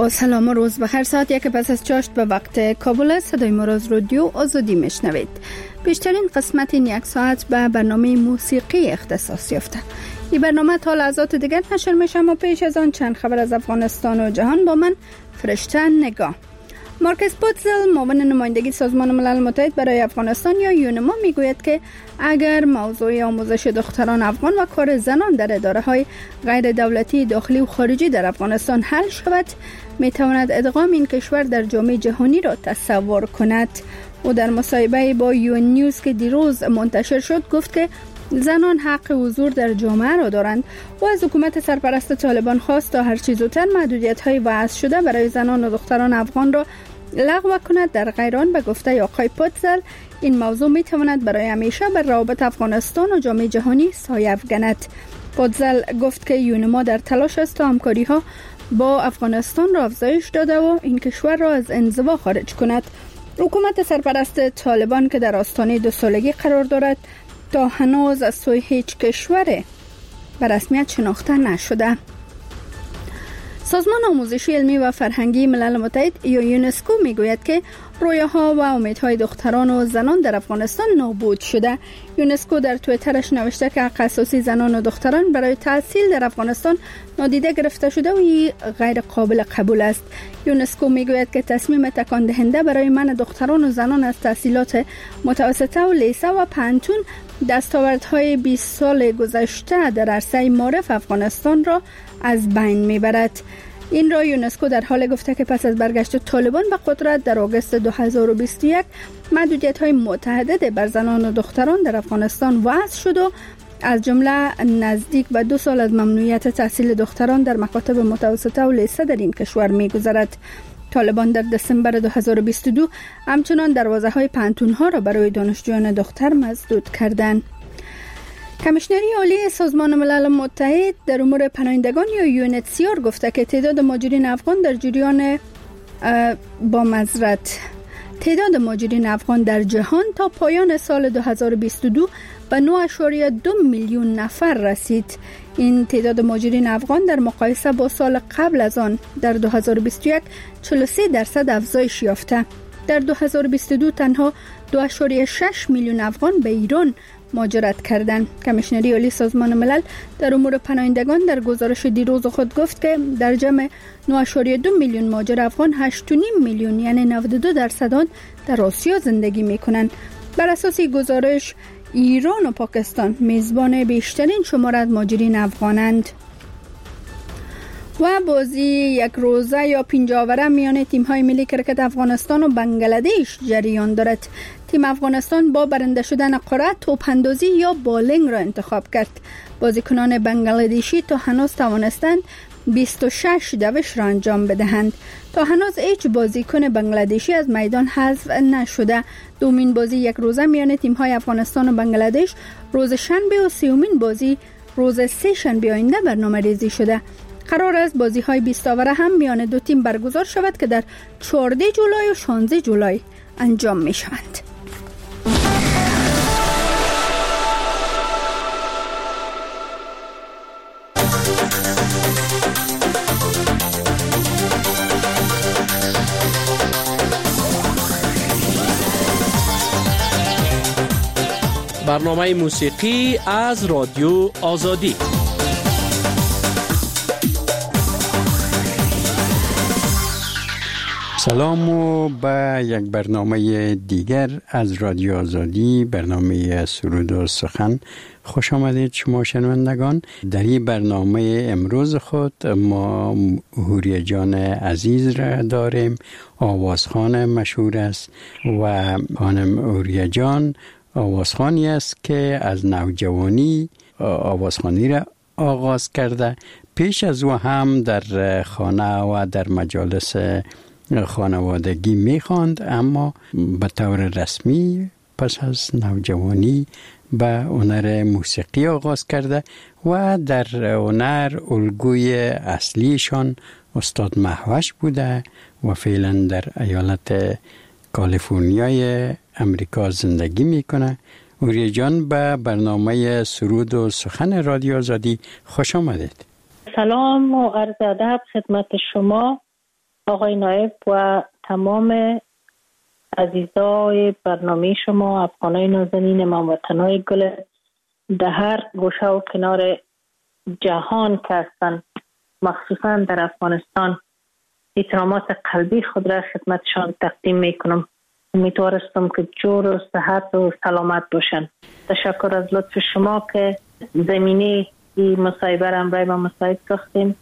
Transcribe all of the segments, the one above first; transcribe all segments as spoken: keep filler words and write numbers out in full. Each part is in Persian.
با سلام و روز بخیر. ساعت یک پس از چاشت به وقت کابل است. صدای ما را از رادیو آزادی میشنوید. بیشترین قسمت این یک ساعت به برنامه موسیقی اختصاص یافته. این برنامه تا لحظات دیگر نشر میشه، اما پیش از آن چند خبر از افغانستان و جهان با من فرشته نگاه. مارکس پوتزل، معاون نمایندگی سازمان ملل متحد برای افغانستان یا یونما، میگوید که اگر موضوع آموزش دختران افغان و کار زنان در اداره‌های غیر دولتی داخلی و خارجی در افغانستان حل شود، میتواند ادغام این کشور در جامعه جهانی را تصور کند. او در مصاحبه با یو نیوز که دیروز منتشر شد گفت که زنان حق حضور در جامعه را دارند و از حکومت سرپرست طالبان خواست تا هر چه زودتر محدودیت‌های وضع شده برای زنان و دختران افغان را لغو کند. در غیر آن، به گفته آقای پوتزل، این موضوع میتواند برای همیشه بر روابط افغانستان و جامعه جهانی سایه افکند. پوتزل گفت که یونما در تلاش است تا همکاری‌ها با افغانستان را افزایش داده و این کشور را از انزوا خارج کند. حکومت سرپرست طالبان که در آستانه دو سالگی قرار دارد، تا هنوز از سوی هیچ کشور به رسمیت شناخته نشده. سازمان آموزشی علمی و فرهنگی ملل متحد یا یونسکو میگوید که رویاها و امیدهای دختران و زنان در افغانستان نابود شده. یونسکو در توییترش نوشته که حق اساسی زنان و دختران برای تحصیل در افغانستان نادیده گرفته شده و این غیر قابل قبول است. یونسکو میگوید که تصمیم تکان دهنده برای منع دختران و زنان از تحصیلات متوسطه و لیسه و پانتون دستاوردهای بیست سال گذشته در عرصه معارف افغانستان را از بین میبرد. این را یونسکو در حال گفته که پس از برگشت طالبان به قدرت در آگوست دو هزار و بیست و یک محدودیت‌های متعدد بر زنان و دختران در افغانستان وضع شد و از جمله نزدیک به دو سال از ممنوعیت تحصیل دختران در مکاتب متوسطه و لیسه در این کشور می‌گذرد. طالبان در دسامبر دو هزار و بیست و دو همچنان دروازه‌های پانتون‌ها را برای دانشجویان دختر مسدود کردند. کمیشنری عالی سازمان ملل متحد در امور پناهندگان یا یو ان اچ سی آر گفته که تعداد مهاجرین افغان در جریان با معذرت تعداد مهاجرین افغان در جهان تا پایان سال دو هزار و بیست و دو به نه اشاریه دو میلیون نفر رسید. این تعداد مهاجرین افغان در مقایسه با سال قبل از آن در دو هزار و بیست و یک چهل و سه درصد افزایش یافته. در دو هزار و بیست و دو تنها دو اشاریه شش میلیون افغان به ایران مهاجرت کردند. کمیشنری عالی سازمان ملل در امور پناهندگان در گزارش دیروز خود گفت که در جمع نه اشاریه دو میلیون مهاجر افغان هشت و نیم میلیون یعنی نود و دو درصد آن در آسیا زندگی می‌کنند. بر اساس گزارش ایران و پاکستان میزبان بیشترین شمار از مهاجرین افغانند. و بازی یک روزه یا پنجاوره میان تیم‌های ملی کرکت افغانستان و بنگلادش جریان دارد. تیم افغانستان با برنده شدن قرعه توپ اندازی یا بالینگ را انتخاب کرد. بازیکنان بنگلادشی تا هنوز توانستند بیست و شش دوش را انجام بدهند. تا هنوز هیچ بازیکن بنگلادشی از میدان حذف نشده. دومین بازی یک روزه میان تیم‌های افغانستان و بنگلادش روز شنبه و سومین بازی روز سه شنبه آینده برنامه‌ریزی شده. قرار است بازی‌های بیست آوره هم میان دو تیم برگزار شود که در چهارده جولای و شانزده جولای انجام می‌شوند. برنامه موسیقی از رادیو آزادی. سلام و به یک برنامه دیگر از رادیو آزادی، برنامه سرود و سخن خوش آمدید شما شنوندگان. در این برنامه امروز خود ما هوریه جان عزیز را داریم. آوازخوان مشهور است و خانم هوریه جان آوازخوانی است که از نوجوانی آوازخوانی را آغاز کرده. پیش از او هم در خانه و در مجالس خانوادگی میخواند، اما به طور رسمی پس از نوجوانی به هنر موسیقی آغاز کرده و در هنر الگوی اصلیشان استاد مهوش بوده و فعلا در ایالت کالیفرنیای امریکا زندگی میکنه. هوریه جان به برنامه سرود و سخن رادیو آزادی خوش آمدید. سلام و عرض ادب خدمت شما آقای نایب و تمام عزیزای برنامه شما، افغانای نازنین، هموطنای گل در هر گوشه و کنار جهان که هستند، مخصوصا در افغانستان، احترامات قلبی خود را خدمتشان تقدیم میکنم. امیدوارستم که جور و صحت و سلامت باشن. تشکر از لطف شما که زمینه این مصاحبه را برای ما مساعد ساختیم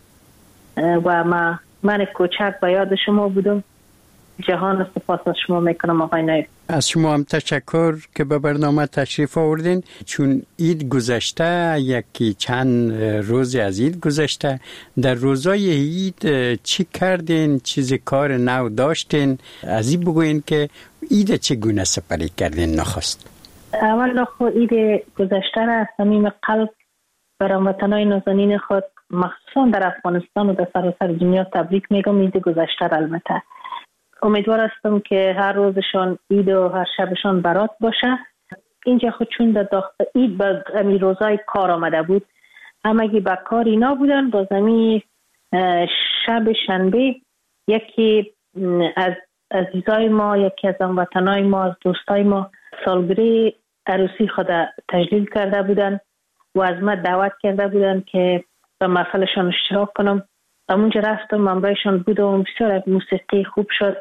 و ما من کوچک به یاد شما بودم. جهان سپاس از شما میکنم آقای نایب. از شما هم تشکر که به برنامه تشریف آوردین. چون عید گذشته، یکی چند روز از عید گذشته، در روزای عید چی کردین؟ چیز کار نو داشتین؟ از این بگوین که عید چگونه سپری کردین نخست؟ اول خو عید گذشته را از صمیم قلب برای هموطنان نازنین خود، مخصوصا در افغانستان و در سراسر دنیا تبریک میگم. عید گذشته را البته امیدوار هستم که هر روزشان عید و هر شبشان برات باشه. اینجا خود چون در داخل عید به امی روزای کار آمده بود، همگی به کار اینا بودن. با زمین شب شنبه یکی از عزیزای ما، یکی از هموطنای ما، از دوستای ما سالگرد عروسی خود تجلیل کرده بودن و از من دعوت کرده بودن که به محفلشان اشتراک کنم. همونجا رفتم، همراهشان بودم. بسیار موسیقی خوب شد،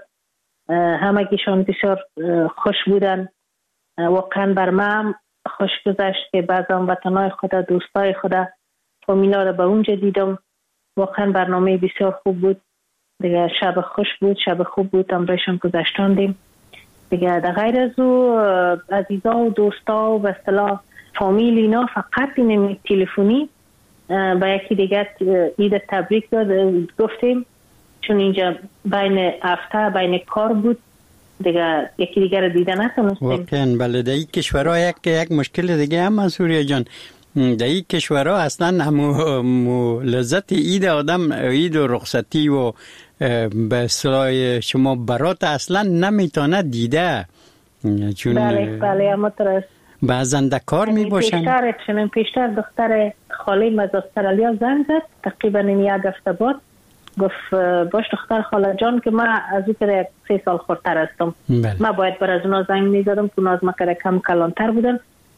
همگیشان بسیار خوش بودن. واقعا بر من خوش گذشت که بعض هموطنای خود، دوستای خود، فامیلا را به اونجا دیدم. واقعا برنامه بسیار خوب بود دیگه. شب خوش بود، شب خوب بود، همراهشان گذشتاندیم دیگه. در غیر از او عزیزا و دوستا و به اصطلاح فامیل اینا فقط این تلفنی با یکی دیگه عید تبریک داد گفتیم، چون اینجا بین هفته بین کار بود دیگه، یکی دیگه رو دیدن نتونستیم. واقعا بله. در این کشورها یک یک مشکل دیگه هم سوریه جان، در این کشورها اصلا همو لذت عید آدم، عید و رخصتی و به اصطلاح شما برات اصلا نمیتونه دیده، چون بله بله همونطور بعضا در کار می باشن. پیشتر چنین پیشتر دختر خاله از استرالیا زنگ زد تقریبا یک هفته بعد، گفت باش دختر خاله جان که من از او که سه سال خورتر هستم، من باید بر از اونا زنگ می زدم که اونا از من که کم کلانتر بودن.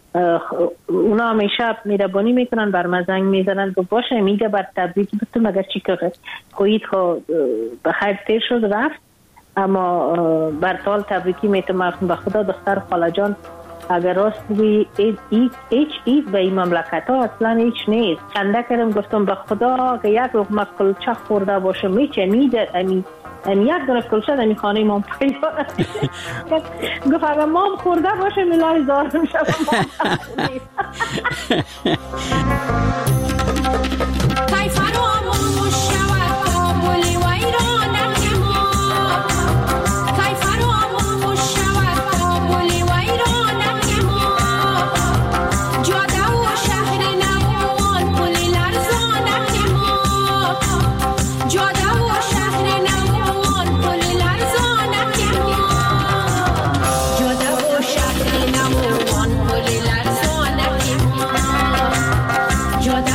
اونا همیشه میربانی میکنن، بر من زنگ میزنن که باشه میگه بر تبریک بتون مگر چی که خوید خو بخیر تیر شد رفت، اما بر سال تبریکی میتونم به خدا دختر خاله جان اگر راست بگویی هیچ عید به این مملکت ها اصلا هیچ نیست. چنده کردم گفتم به خدا که یک لقمه کلچه خورده باشم میچه میده امی امی یک دونه کلچه در خانه ما پیدا گفت اگر ما خورده باشم الهی زارم شد Yo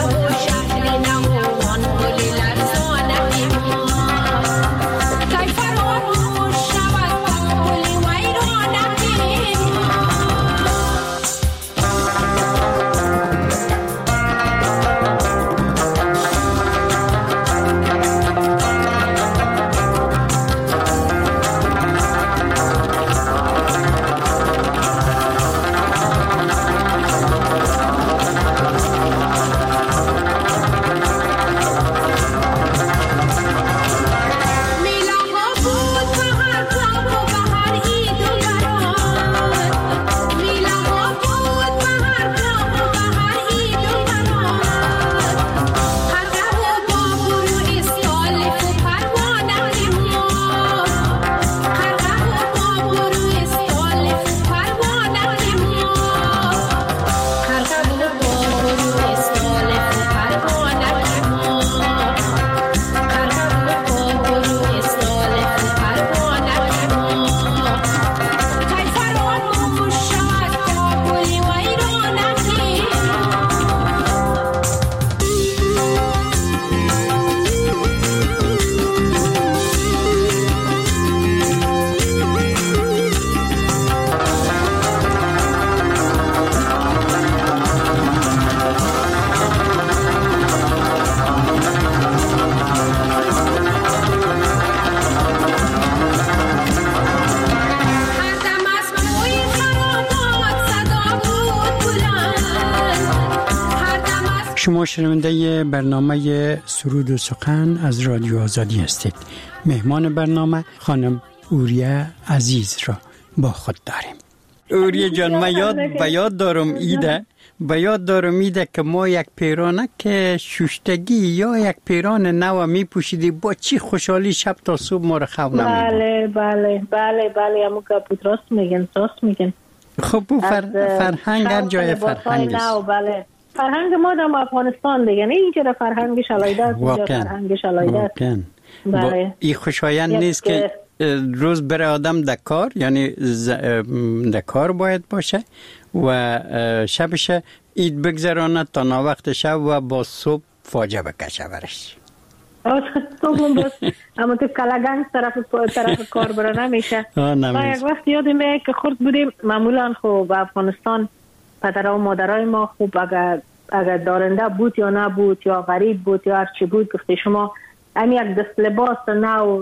شما شنونده برنامه سرود و سخن از رادیو آزادی هستید. مهمان برنامه خانم اوریه عزیز را با خود داریم. اوریه جان، ما یاد به یاد دارم ایده به یاد دارم ایده که ما یک پیرانه که شوشتگی یا یک پیران نو می پوشیدی، با چی خوشحالی شب تا صبح ما رو خواب نمیدیم. بله بله بله بله امو کپوت راست میگن راست میگن. خب بو فر... فرهنگ هر جای فرهنگ است. بله فرهنگ ما در افغانستان دیگه نه اینجا فرهنگش علایده است، اینجا فرهنگش علایده است. بله این خوشایند نیست که روز بره آدم در کار، یعنی ز... در کار باید باشه و شبش اید بگذرانه تا ناوقت شب و با صبح فاجعه بکشه برش. صبح باز اما تو کلاگنگ طرف طرف کار برا نمیشه. ما یک وقت یادمه که خورد بودیم، معمولا خب افغانستان پدرها و مادرای ما خوب اگر اگر دارنده بود یا نبود یا غریب بود یا هرچی بود، گفته شما هم یک دست لباس نو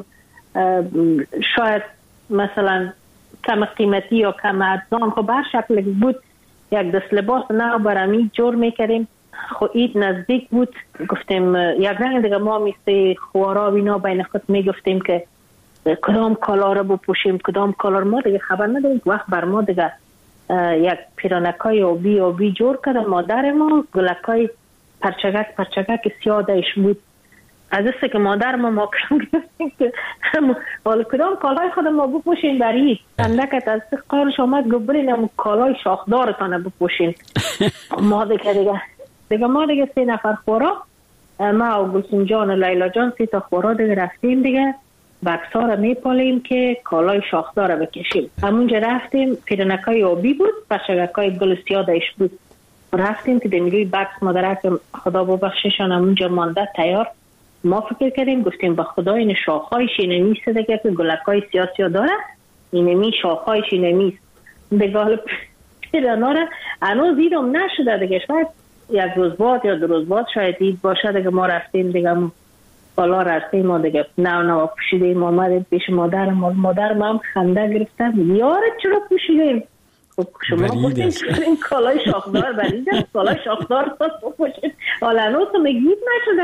شاید مثلا کم قیمتی یا کم ارزان خب هر شکل بود، یک دست لباس نو برمی جور میکردیم. خو اید نزدیک بود، گفتیم یک رنگ دیگه ما میسته خوارا و اینا بین خود میگفتیم که کدام کالا رو بپوشیم کدام کالا رو. ما دیگه خبر نداریم. وقت بر ما دیگه یک پیرانکای آبی آبی جور کرد مادر ما، گلکای پرچگک پرچگک سیادش بود. از است که مادر ما ما کردیم که حالا کدام کالای خود ما بپوشین برید اندکت از قارش آمد گبرین هم کالای شاخدارتانه بپوشین. ما دیگه دیگه دیگه ما دیگه سه نفر خورا، ما و گلسون جان و لیلا جان سه تا خورا دیگه رفتیم دیگه بکسا رو میپالیم که کالای شاخدار رو بکشیم. همونجا رفتیم، پیرنکای آبی بود، پرچگکای گل سیادش بود. رفتیم که دمیروی بکس مادرک خدا ببخششان همونجا مانده تیار. ما فکر کردیم گفتیم با خدا این شاخهایش اینمیسته دیگه که گلکای سیاسی داره، اینمی شاخهایش اینمیست دیگه. حالا پیرنا رو هنوز دیدم نشده دیگه، شاید یک روز بعد یا دو روز بعد شاید دید باشه دیگه. ما رفتیم دیگه بالا رفتیم ما دیگه نو نو پوشیدیم آمدیم پیش مادر ما. مادر ما هم خنده گرفتم یاره چرا پوشیدیم؟ خب شما گفتیم که این کالای شاخدار بریده کالای شاخدار تو پوشید، حالا هنوز تو میگید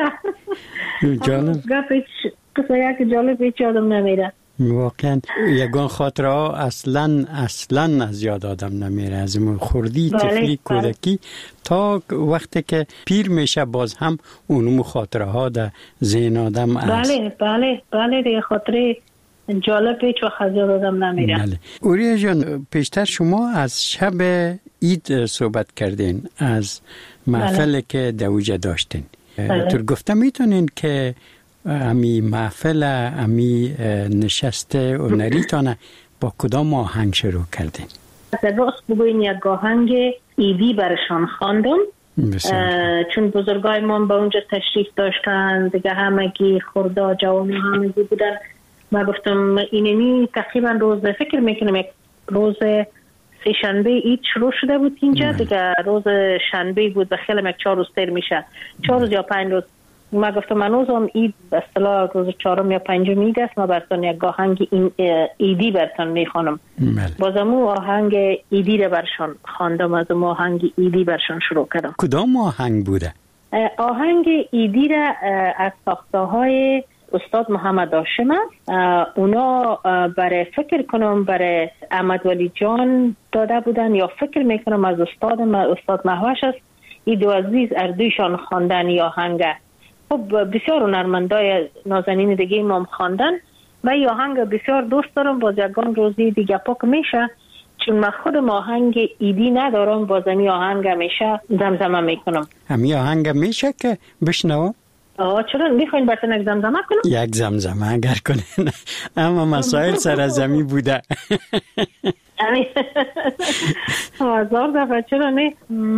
نشده. جالب قصه یک جالب هیچ آدم نمیره. واقعا یگان خاطره ها اصلا اصلا از یاد آدم نمیره، از خوردی طفلی کودکی تا وقتی که پیر میشه باز هم اونمو خاطره ها در ذهن آدم است. بله بله بله دیگه خاطره جالب هیچ وقت از یاد آدم نمیره. بله. اوریه جان، پیشتر شما از شب عید صحبت کردین، از محفل بله. که دوجه داشتین. بله. تو گفته میتونین که امی محفل امی نشست هنریتانه با کدام آهنگ شروع کردین؟ راست بگوین یک آهنگ ایدی برشان خواندم، چون بزرگای ما به اونجا تشریف داشتن دیگه، همگی خورده جوان همگی بودن. ما گفتم اینمی تقریبا روز فکر میکنم یک روز سه شنبه عید شروع شده بود اینجا دیگه، روز شنبه بود و خیلی یک چهار روز تیر میشه، چهار روز یا پنج روز. ما گفتم منوز هم عید به اصطلاح روز چهارم یا پنجم عید است، ما براتون یک آهنگ ایدی براتون میخوانم. بازم آهنگ ایدی رو برشان خواندم، از اون آهنگ ایدی برشان شروع کردم. کدام آهنگ بوده؟ آهنگ ایدی را از ساخته های استاد محمد هاشم است. اونا برای فکر کنم برای احمد ولی جان داده بودن یا فکر میکنم از استاد استاد محوش است. ای دو عزیز اردویشان خواندن یا آهنگ. خب بسیار هنرمندای نازنین دیگه ما هم خواندن. من این آهنگ بسیار دوست دارم، باز یکان روزی دیگه پاک میشه، چون من خودم آهنگ ایدی ندارم، باز این آهنگ میشه زمزمه میکنم. همین آهنگ میشه که بشنوم؟ آه چرا میخواین براتون یک زمزمه کنم؟ یک زمزمه اگر کنین، اما مسائل سرزمی بوده. هزار دفعه چرا نه.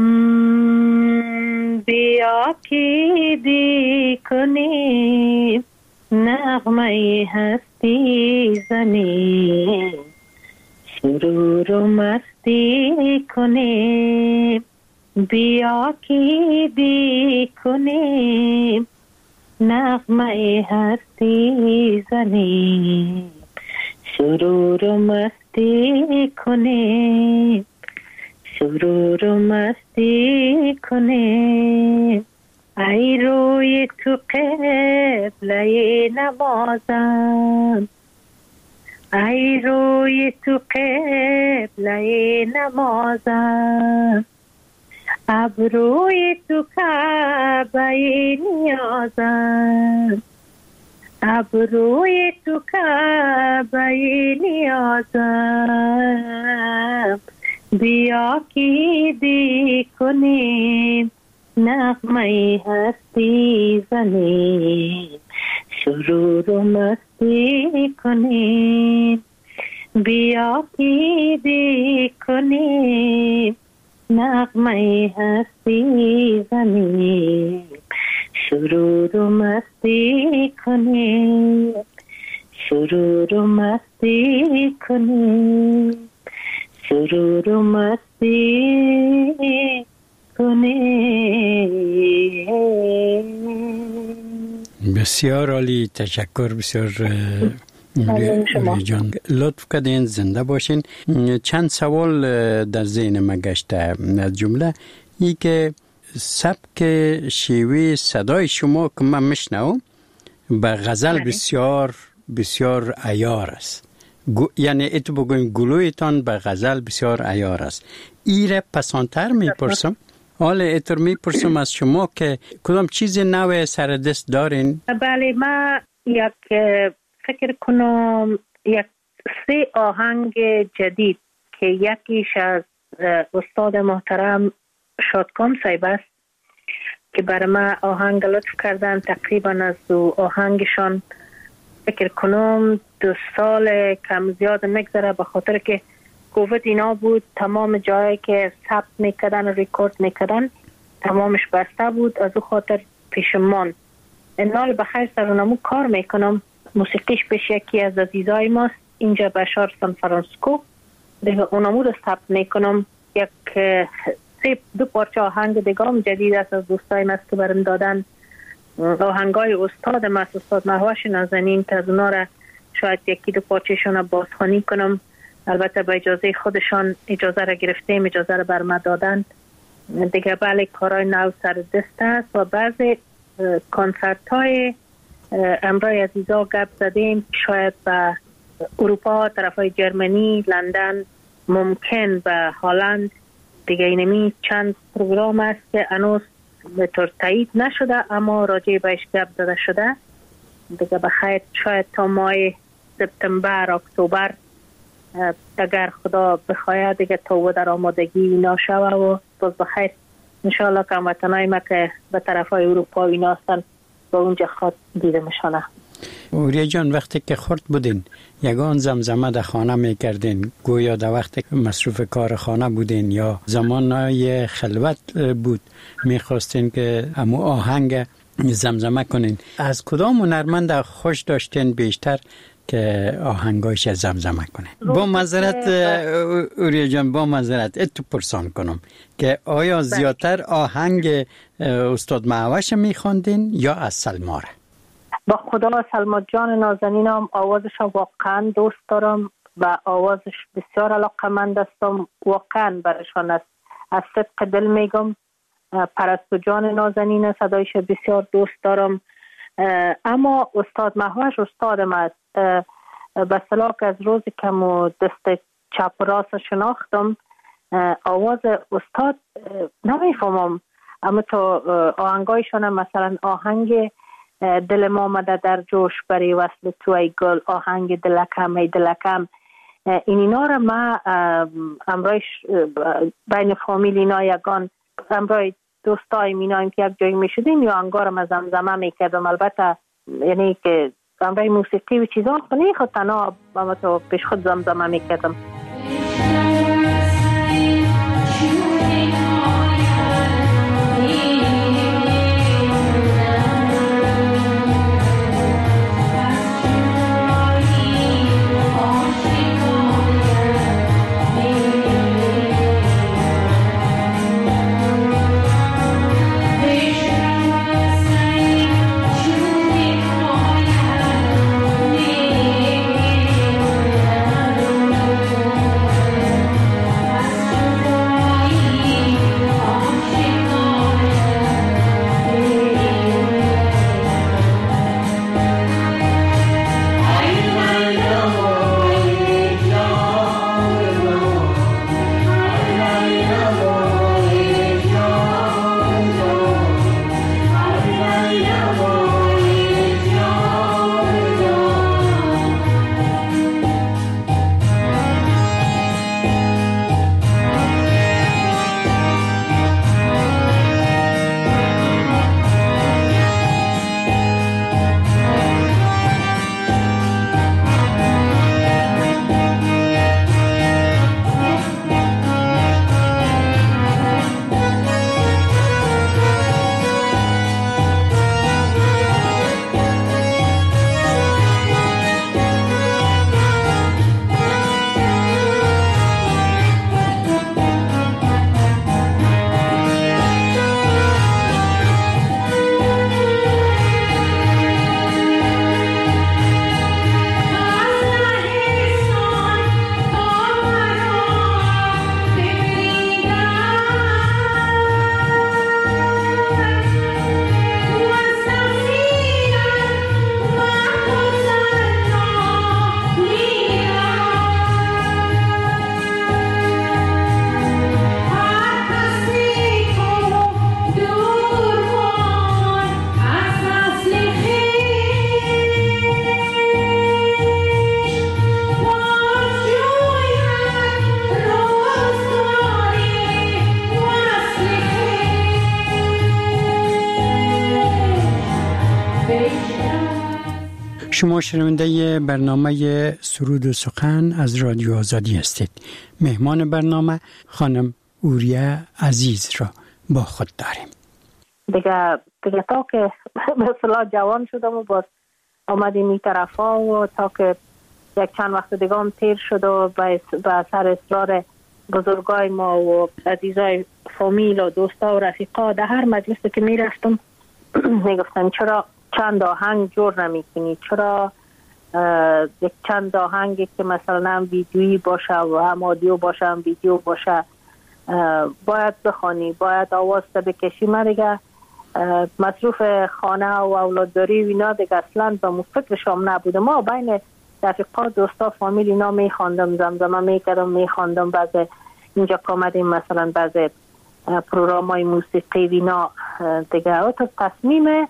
بیا که دی کنی نغمه هستی زنی، سرور و مستی کنی. بیا که دی کنی نغمه هستی زنی، سرور و مستی کنی، سرور و مستی کنی. ای روی تو قبله نمازم، ای روی تو قبله نمازم، ابروی تو کعبه نیازم، ابروی تو کعبه نیازم، بیا کی دی کنیم نغمه هستی زنیم، سرور و مستی کنیم، بیا کی دی کنیم نغمه هستی زنیم، سرور و مستی کنیم، سرور و مستی کنیم، سرور و مستی کنیم. بسیار عالی، تشکر. بسیار نوری جان، لطف کردین، زنده باشین. چند سوال در ذهن ما گشته، از جمله ای که سبک شیوه صدای شما که من میشنوم به غزل بسیار بسیار عیار است، یعنی اتو بگویم گلویتان به غزل بسیار عیار است. ایره پسانتر میپرسم، حالا اتر میپرسم از شما که کدام چیز نو سر دست دارین؟ بله، ما یک فکر کنم یک سه آهنگ جدید که یکیش از استاد محترم شادکام صاحب است که برای ما آهنگ لطف کردن. تقریبا از دو آهنگشان فکر کنم دو سال کم زیاد نگذره، به خاطر که کووید اینا بود، تمام جایی که ثبت میکردن و ریکورد میکردن تمامش بسته بود، از او خاطر پیشمان انال بخیر سرونمو کار میکنم. موسیقیش پیش یکی از عزیزای ماست اینجا بشار سان فرانسیسکو، دیگه اونمو رو ثبت میکنم. یک سه دو پارچه آهنگ دیگه هم جدید است از دوستای ماست که برم دادن، آهنگای استاد ماست، استاد مهوش نازنین، که از اونا را شاید یکی دو پارچهشون رو بازخوانی کنم. البته با اجازه خودشان اجازه را گرفتیم، اجازه را بر ما دادن دیگه. بله، کارهای نو سر دست است و بعضی کنسرت های امرای عزیزا گپ زدیم، شاید به اروپا، طرف های جرمنی، لندن، ممکن به هلند دیگه. اینمی چند پروگرام است که هنوز به طور تایید نشده اما راجع بهش گپ زده شده دیگه. بخیر شاید تا ماه سپتامبر اکتبر اگر خدا بخواهد دیگه تو در آمادگی ناشوه و باز بخیر انشاءالله که هموطنای ما که به طرف های اروپا اینا هستن با اونجا خود دیده میشانه. اوریا جان، وقتی که خورد بودین یگان زمزمه در خانه میکردین، گویا در وقتی که مصروف کار خانه بودین یا زمانهای خلوت بود میخواستین که همو آهنگ زمزمه کنین، از کدام هنرمند خوش داشتین بیشتر که آهنگایش زمزمه کنه؟ با معذرت اوریا جان، با معذرت اتو پرسان کنم که آیا زیادتر آهنگ استاد مهوش میخواندین یا از سلما را؟ با خدا سلما جان نازنینم آوازش واقعا دوست دارم و آوازش بسیار علاقمند هستم، واقعا برشان است، از صدق دل میگم. پرستو جان نازنین صدایش بسیار دوست دارم، اما استاد مهوش استادم است. به صلاح از روزی که مو دست چپ راست شناختم آواز استاد نمیفهمم، اما تو آهنگایشان مثلا آهنگ دل ما آمده در جوش برای وصل تو ای گل، آهنگ دلکم ای دلکم، این اینا را ما امرایش بین فامیل اینا یگان امرای دوستای مینایم که یک جایی می شدیم یا انگارم از زمزمه می کردم. البته یعنی که امرای موسیقی و چیزان خونی خود تنها اما تو پیش خود زمزمه می کردم. شما شنونده برنامه سرود و سخن از رادیو آزادی هستید. مهمان برنامه خانم اوریه عزیز را با خود داریم. دیگه دیگه تا که مثلا جوان شدم و باز آمدیم این طرفا و تا که یک چند وقت دیگه هم تیر شد و به اثر اصرار بزرگای ما و عزیزای فامیل و دوستا و رفیقا در هر مجلسی که می رفتم می گفتن چرا چند آهنگ جور نمی کنی، چرا یک چند آهنگی که مثلا ویدیویی باشه و هم آدیو باشه هم ویدیو باشه باید بخوانی، باید آواز تا بکشی. من دیگه مصروف خانه و اولادداری و اینا دیگه اصلا به فکرشام نبوده. ما بین رفیقا دوستا فامیل اینا می خواندم، زمزمه می کردم، می خواندم. بعضی اینجا کامدیم مثلا بعضی پروگرام های موسیقی اینا دیگه تا تصمیم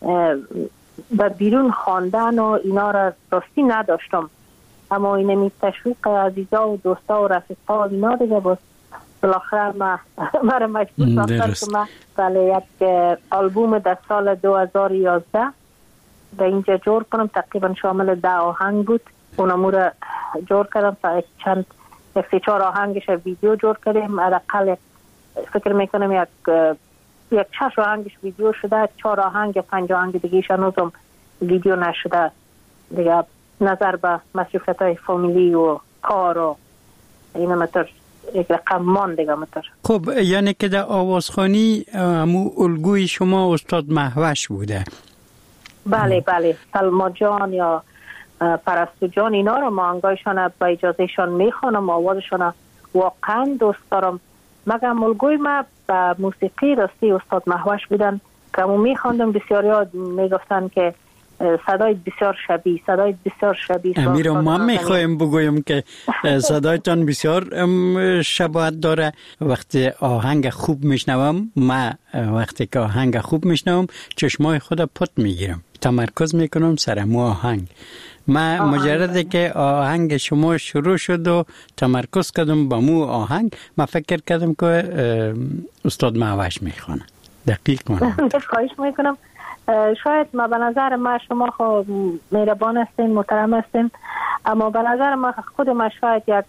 به بیرون خواندن و اینا را راستی نداشتم، اما این می تشویق عزیزا و دوستا و رفیقا اینا دیگه باز بالاخره ما مرا مجبور ساختن که من بله یک آلبوم در سال دو هزار و یازده به اینجا جور کنم. تقریبا شامل ده آهنگ بود. اونمو را جور کردم تا چند یک سه چهار آهنگش ویدیو جور کردیم. حداقل فکر میکنم یک یک شش آهنگش ویدیو شده، چهار آهنگ پنج آهنگ دیگه‌ش هنوزم ویدیو نشده. دیگه نظر به مصروفیت‌های فامیلی و کار و اینا متر یک رقم مان دیگه متر. خب یعنی که در آوازخوانی همو الگوی شما استاد مهوش بوده؟ بله بله، سلما جان یا پرستو جان اینا رو ما انگایشان با اجازهشان میخوانم، آوازشان واقعا دوست دارم. مگم الگوی ما به موسیقی راستی استاد مهوش بودن که همون میخواندم. بسیاری ها میگفتن که صدای بسیار شبیه، صدای بسیار شبیه. امیر ما میخوایم بگویم که صدایتان بسیار شباهت داره. وقتی آهنگ خوب میشنوم، ما وقتی که آهنگ خوب میشنوم چشمای خود پت میگیرم، تمرکز میکنم سر مو آهنگ. ما مجرده که آهنگ شما شروع شد و تمرکز کردم با مو آهنگ، ما فکر کردم که استاد مهوش میخوانه. دقیق کنم. خواهش میکنم. شاید ما به نظر ما شما خود مهربان هستین، محترم هستین، اما به نظر ما خود ما شاید یک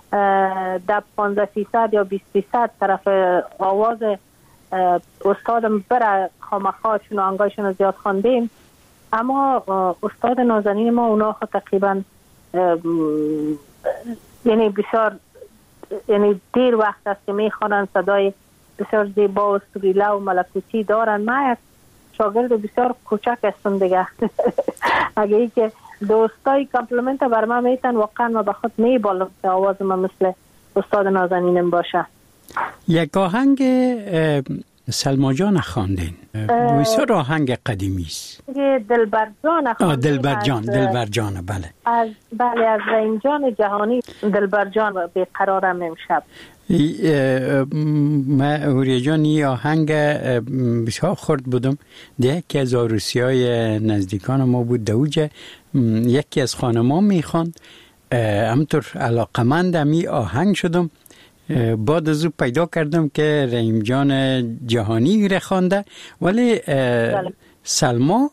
ده پانزده فیصد یا بیست فیصد طرف آواز استادم بره خامخا چون آهنگایشون رو زیاد خواندیم. اما استاد نازنین ما اونا خود تقریبا یعنی بسیار یعنی دیر وقت است که میخوانن، صدای بسیار زیبا و سریله و ملکوتی دارن. ما یک شاگرد بسیار کوچک هستم دیگه. اگه ای که دوستای کامپلیمنت بر من میتن واقعا ما به خود میبالم که آواز ما مثل استاد نازنینم باشه. یک آهنگ سلما جان خواندین، بسیار آهنگ قدیمی است. دلبر جان خواندین. دلبر جان، دلبر جان بله. از بله از ریم جان جهانی دلبر جان بیقرارم امشب. من اوریه جان این آهنگ بسیار خورد بودم. یکی از عروسی های نزدیکان ما بود دوجه، یکی از خانمان میخواند، همطور علاقمند می آهنگ شدم. بعد از او پیدا کردم که رحیم جان جهانی را خوانده، ولی سلما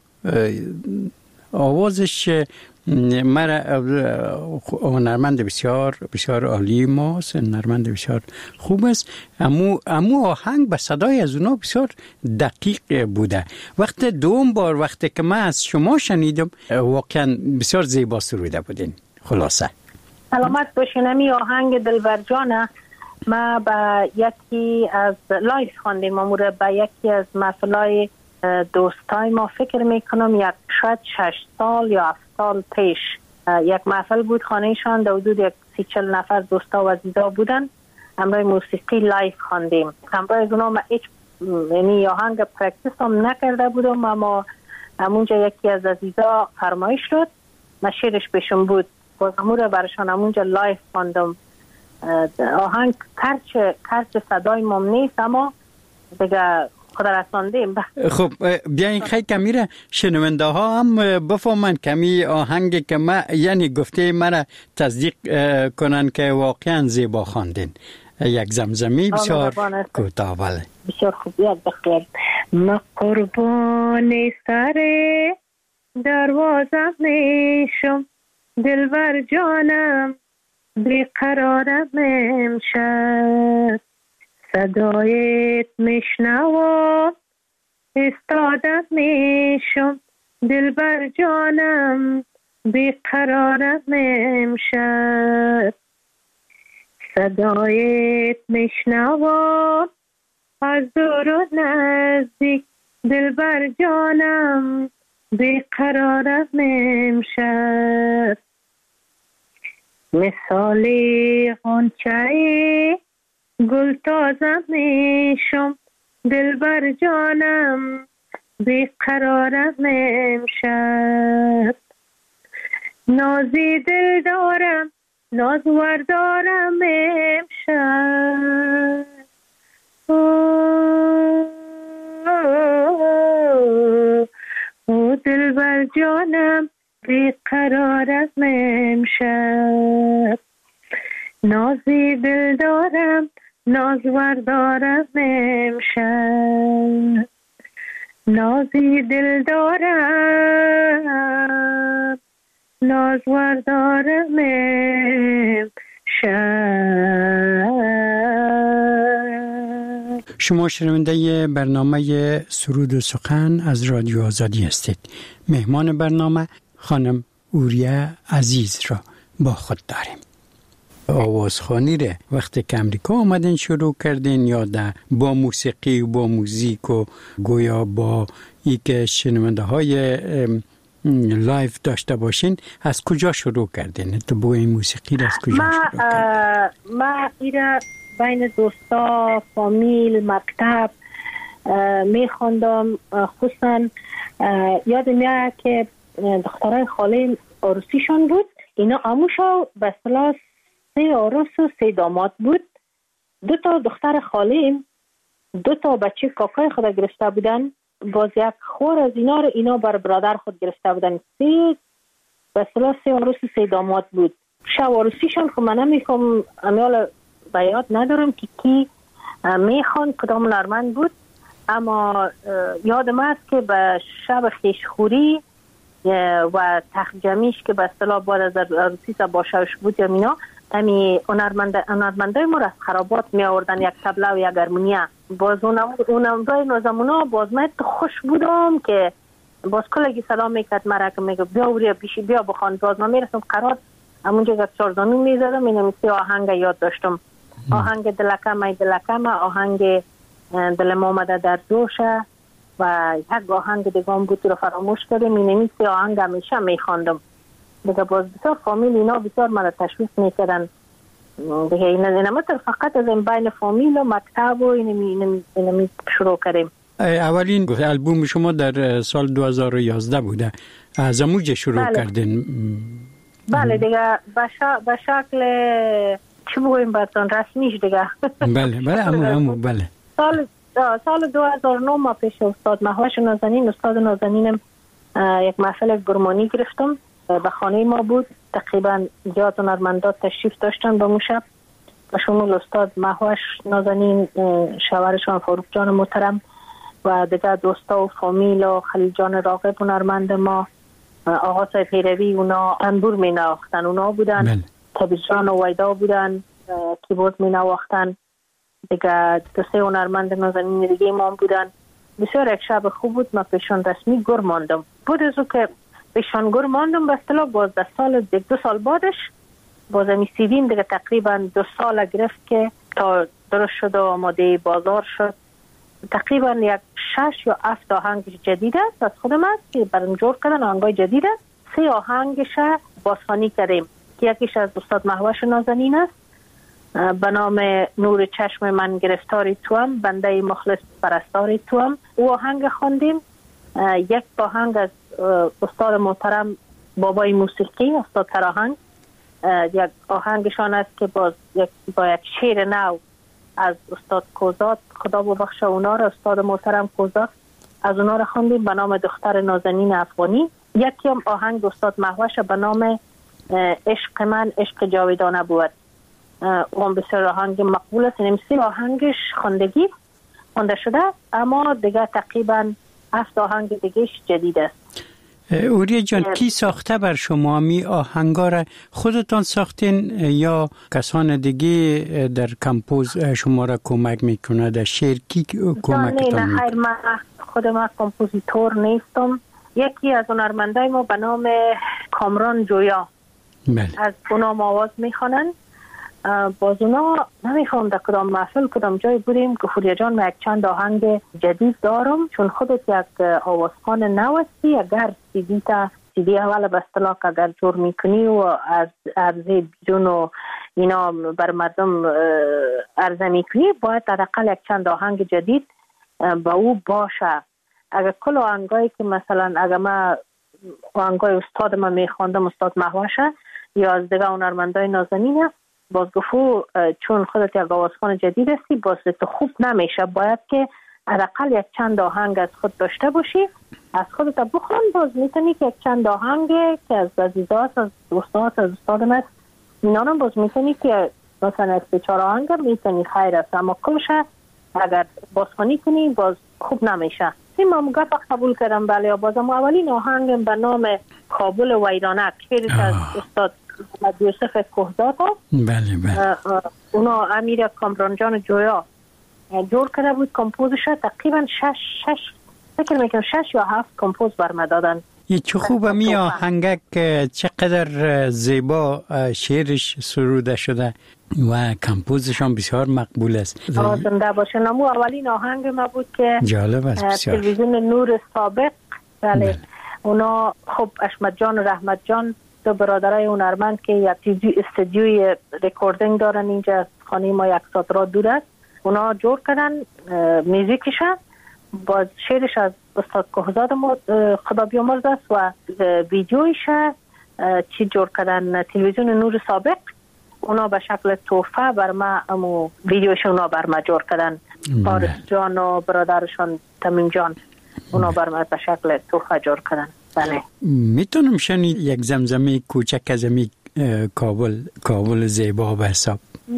آوازش مرا هنرمند بسیار بسیار عالی ماست، هنرمند بسیار خوب است. امو امو آهنگ به صدای از اونا بسیار دقیق بوده. وقت دوم بار وقتی که من از شما شنیدم واقعا بسیار زیبا سروده بودین. خلاصه سلامت باشین. امی آهنگ دلبر جانه ما با یکی از لایف خواندیم، ما موره با یکی از محفلای دوستای ما فکر میکنم یک شاید شش سال یا هفت سال پیش یک محفل بود خانهشان، در حدود یک سی چل نفر دوستا و عزیزا بودن. همراه موسیقی لایف خواندیم. همراه از اونا ما هیچ یعنی آهنگ پرکتیس هم نکرده بودم، اما همونجا یکی از عزیزا فرمایش شد، ما شعرش بهشون بود، باز همون برشان همونجا لایف خواندم. آهنگ کرچ کرچ صدای مم نیست، اما دیگه خدا رساندیم. خب بیاین خیلی کمیره شنونده ها هم بفهمن کمی آهنگ که ما یعنی گفته مرا تصدیق کنن که واقعا زیبا خواندین. یک زمزمی بسیار کوتاه. بله بسیار خوب. یاد بخیر. ما قربان سر دروازم میشم دلبر جانم بیقرارم امشب صدایت میشنوم استادم میشم دلبر جانم بیقرارم امشب صدایت میشنوم از دور و نزدیک دلبر جانم بیقرارم امشب مثالی غنچه گل تازه میشم دلبر جانم بیقرارم امشب نازی دل دارم نازور دارم امشب او دلبر جانم بیقرارم امشب نازی دل دارم نازور دارم امشب نازی دل دارم نازور دارم امشب. شما شنونده برنامه سرود و سخن از رادیو آزادی هستید. مهمان برنامه خانم اوریا عزیز را با خود داریم. آوازخوانی را وقتی که امریکا آمدین شروع کردین یا ده با موسیقی و با موزیک و گویا با ای که شنونده های لایف داشته باشین از کجا شروع کردین؟ تو با این موسیقی را از کجا ما شروع کردین؟ ما ایره بین دوستا فامیل مکتب می خواندم. خصوصا یاد میاد که دخترای خاله عروسیشون بود، اینا اموشا به اصطلاح سه عروس و سه داماد بود. دو تا دختر خاله دو تا بچه کاکای خود گرفته بودن، باز یک خور از اینا رو اینا بر برادر خود گرفته بودن. سه به اصطلاح سه عروس و سه داماد بود. شب عروسیشون خب من نمیخوام امیال بیاد ندارم که کی میخوان کدام نرمند بود، اما یادم است که به شب خیشخوری و تخت جمیش که به اصطلاح بعد از عروسی باشوش بود یا مینا امی هنرمندای ما را از خرابات می آوردن، یک تبله و یک هارمونیا. باز اونم دای نازمونا باز من خوش بودم که باز کلگی سلام میکرد مرا که میگه بیا اوریا بیشی بیا بخوان. باز من میرسم قرار همونجا که چارزانو میزدم این همیسی آهنگ یاد داشتم. آهنگ دلکم ای دلکم، آهنگ دل ما آمده در جوشه و یک آهنگ دیگه بود رو فراموش کردم. این همیسی آهنگ همیشه میخواندم دیگه. باز بسیار فامیل اینا بسیار مرا تشویق میکردن دیگه. این نمیتر فقط از این بین فامیل و مکتب و این همی شروع کردیم. اولین البوم شما در سال دو هزار و یازده بوده، از اموجه شروع بله. کردین؟ بله دیگه به شکل چی بگویم براتون رسمیش دیگه. بله بله امو امو بله. سال سال دو هزار و نه ما پیش استاد مهوش نازنین استاد نازنینم یک محفل گرمانی گرفتم، به خانه ما بود. تقریبا زیاد هنرمندان تشریف داشتن به شب و شمول استاد مهوش نازنین، شوهرشان فاروق جان محترم و دیگه دوستا و فامیل و خلیل جان راغب هنرمند ما، آقا صاحب پیروی اونا انبور می نواختن اونا بودن. تبیز جان و ویدا بودن کیبورد می نواختن دیگه. دو سه هنرمند نازنین دیگه ما بودن. بسیار یک شب خوب بود. ما پیشان رسمی گر ماندم. بود از او که پیشان گر ماندم به اصطلاح باز در سال دو سال بعدش باز می سیدیم دیگه تقریبا دو سال گرفت که تا درست شد و آماده بازار شد. تقریبا یک شش یا هفت آهنگ جدید است از خودم است که برام جور کردن آهنگای جدید است. سه آهنگش بازخوانی کردیم که یکیش از استاد مهوش نازنین است به نام نور چشم من گرفتاری توام، بنده مخلص پرستاری توام. او آهنگ خواندیم. یک آهنگ از استاد محترم بابای موسیقی استاد تراهنگ، یک آهنگشان است که باز یک با یک شعر نو از استاد کوزات، خدا ببخشه اونا را، استاد محترم کوزات، از اونا را خواندیم به نام دختر نازنین افغانی. یکی هم آهنگ استاد مهوش به نام عشق من عشق جاودانه بود. اون بسیار آهنگ مقبول است. نمیسی آهنگش خواندگی خونده شده اما دیگه تقریبا هفت آهنگ دیگهش جدید است. اوریا جان کی ساخته بر شما می آهنگا را؟ خودتان ساختین یا کسان دیگه در کمپوز شما را کمک میکنه؟ در شعر کی کمکتان میکنه؟ نه خیر، من خود من کمپوزیتور نیستم. یکی از هنرمندای ما به نام کامران جویا بله. از اونا آواز میخوانن. باز اونا نمیخوام در کدام محفل کدام جای بودیم که فوریا جان من یک چند آهنگ جدید دارم، چون خودت یک آوازخوان نوستی، اگر سیدی تا سیدی اول به اصطلاح اگر جور میکنی و از عرضه بیرون و اینا بر مردم عرضه میکنی، باید حداقل یک چند آهنگ جدید با او باشه. اگر کل آهنگایی که مثلا اگر من آهنگای استاد من میخواندم، استاد مهوشه یا از دیگه هنرمندای نازنین، باز گفت چون خودت یک آوازخوان جدید هستی، باز تو خوب نمیشه، باید که حداقل یک چند آهنگ از خود داشته باشی، از خودت بخوان. باز میتونی که یک چند آهنگ که از عزیزات، از دوستات، از استاد من اینا هم باز میتونی که مثلا از چهار آهنگ میتونی خیر است، اما کلش اگر بازخوانی کنی باز خوب نمیشه. این ما گفت قبول کردم. بله، بازم اولین آهنگ به نام کابل ویرانک که از استاد یوسف کوهزاد ها، بله بله، اونا امیر کامران جان جویا جور کرده بود. کمپوزش تقریبا شش شش فکر میکنم شش یا هفت کمپوز برم دادن. یه چه خوبه می آهنگک، چقدر زیبا شعرش سروده شده و کمپوزشان بسیار مقبول است. زنده باشه. نمو اولین آهنگ ما بود که جالب است بسیار. تلویزیون نور سابق، بله, بله. اونا خب اشمت جان و رحمت جان دو برادرای هنرمند که یک استودیوی رکوردینگ دارن اینجا از خانه ما یک ساعت را دور است، اونا جور کردن میوزیکش، با شعرش از استاد کوهزاد ما خدا بیامرز است و ویدیویش چی جور کردن تلویزیون نور سابق، اونا به شکل تحفه بر ما امو ویدیوش اونا بر ما جور کردن. پارس جان و برادرشان تمیم جان اونا بر ما به شکل تحفه جور کردن. بله. میتونم شنید یک زمزمه کوچک از امی کابل کابل زیبا به حساب؟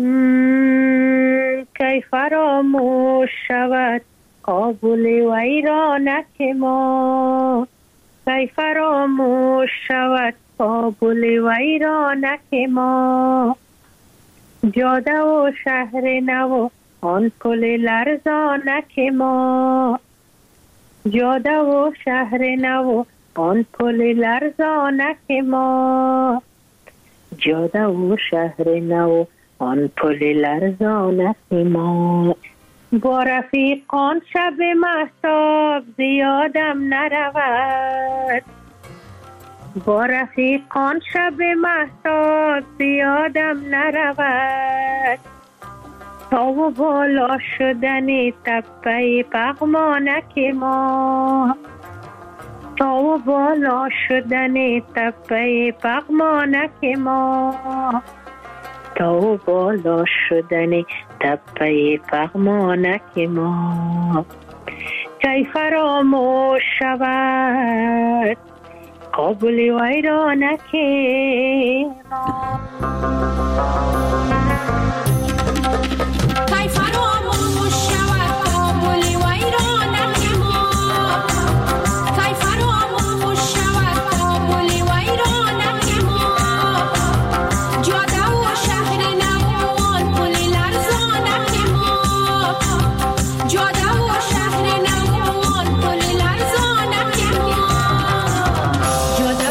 کی فراموش شود کابل ویرانک ما، کی فراموش شود کابل ویرانک ما، جاده و شهر نو آن پل لرزانک ما، جاده و شهر نو آن پل لرزانک ما، جاده و شهر نو آن پل لرزانک ما. با رفیقان شب مهتاب زیادم نرود، با رفیقان شب مهتاب زیادم نرود، تا و بالا شدن تپه پغمانک ما، تا و بالا شدن تپه پغمانک ما، تا و بالا شدن تپه پغمانک ما، کی فراموش شود کابل ویرانک ما.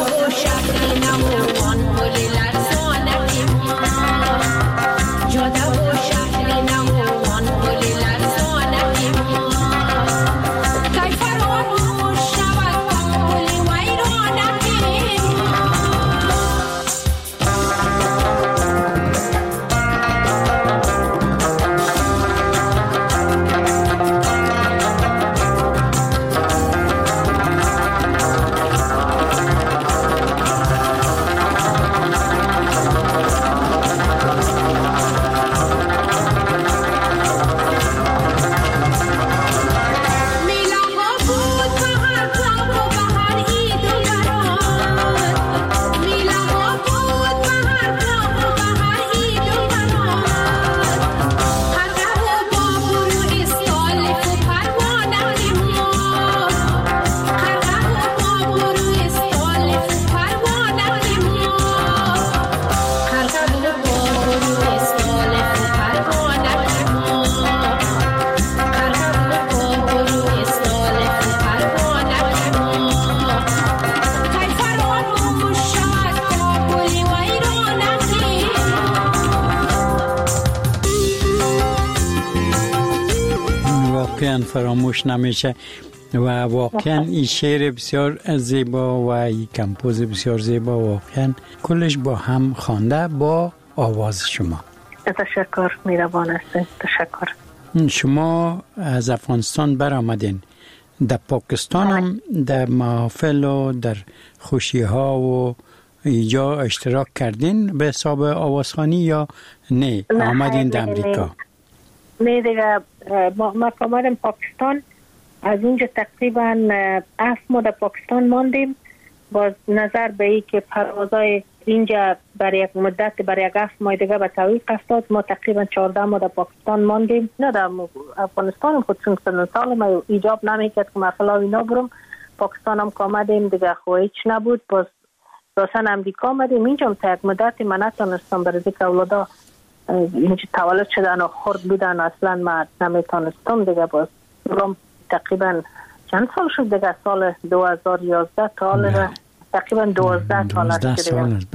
Yo واقعا فراموش نمیشه و واقعا این شعر بسیار زیبا و این کمپوز بسیار زیبا واقعا کلش با هم خوانده با آواز شما. تشکر، میربان هستید. تشکر. شما از افغانستان برآمدین، در پاکستان هم در محافل و در خوشی ها و اینجا اشتراک کردین به حساب آوازخوانی یا نه, نه آمدین در امریکا؟ نه دیگه، ما, ما آمدیم پاکستان. از اونجا تقریبا هفت ماه در پاکستان ماندیم. باز نظر به ای که پروازای اینجا برای یک مدت برای یک هفت ماه دیگه به تعویق افتاد، ما تقریبا چهارده ماه در پاکستان ماندیم. نه در افغانستان خود چون سن سال ما ایجاب نمیکرد که مثلا اینا برم. پاکستان هم که آمدیم دیگه خو هیچ نبود. باز راسن امریکا آمدیم. اینجا هم تا یک مدت من نتونستم برای دیگه اولادا اینجا تولد شدن و خورد بودن، اصلا من نمیتونستم دیگه. باز برم تقریبا چند سال شد دیگه، سال دو هزار و یازده تا حالا تقریبا دوازده سال است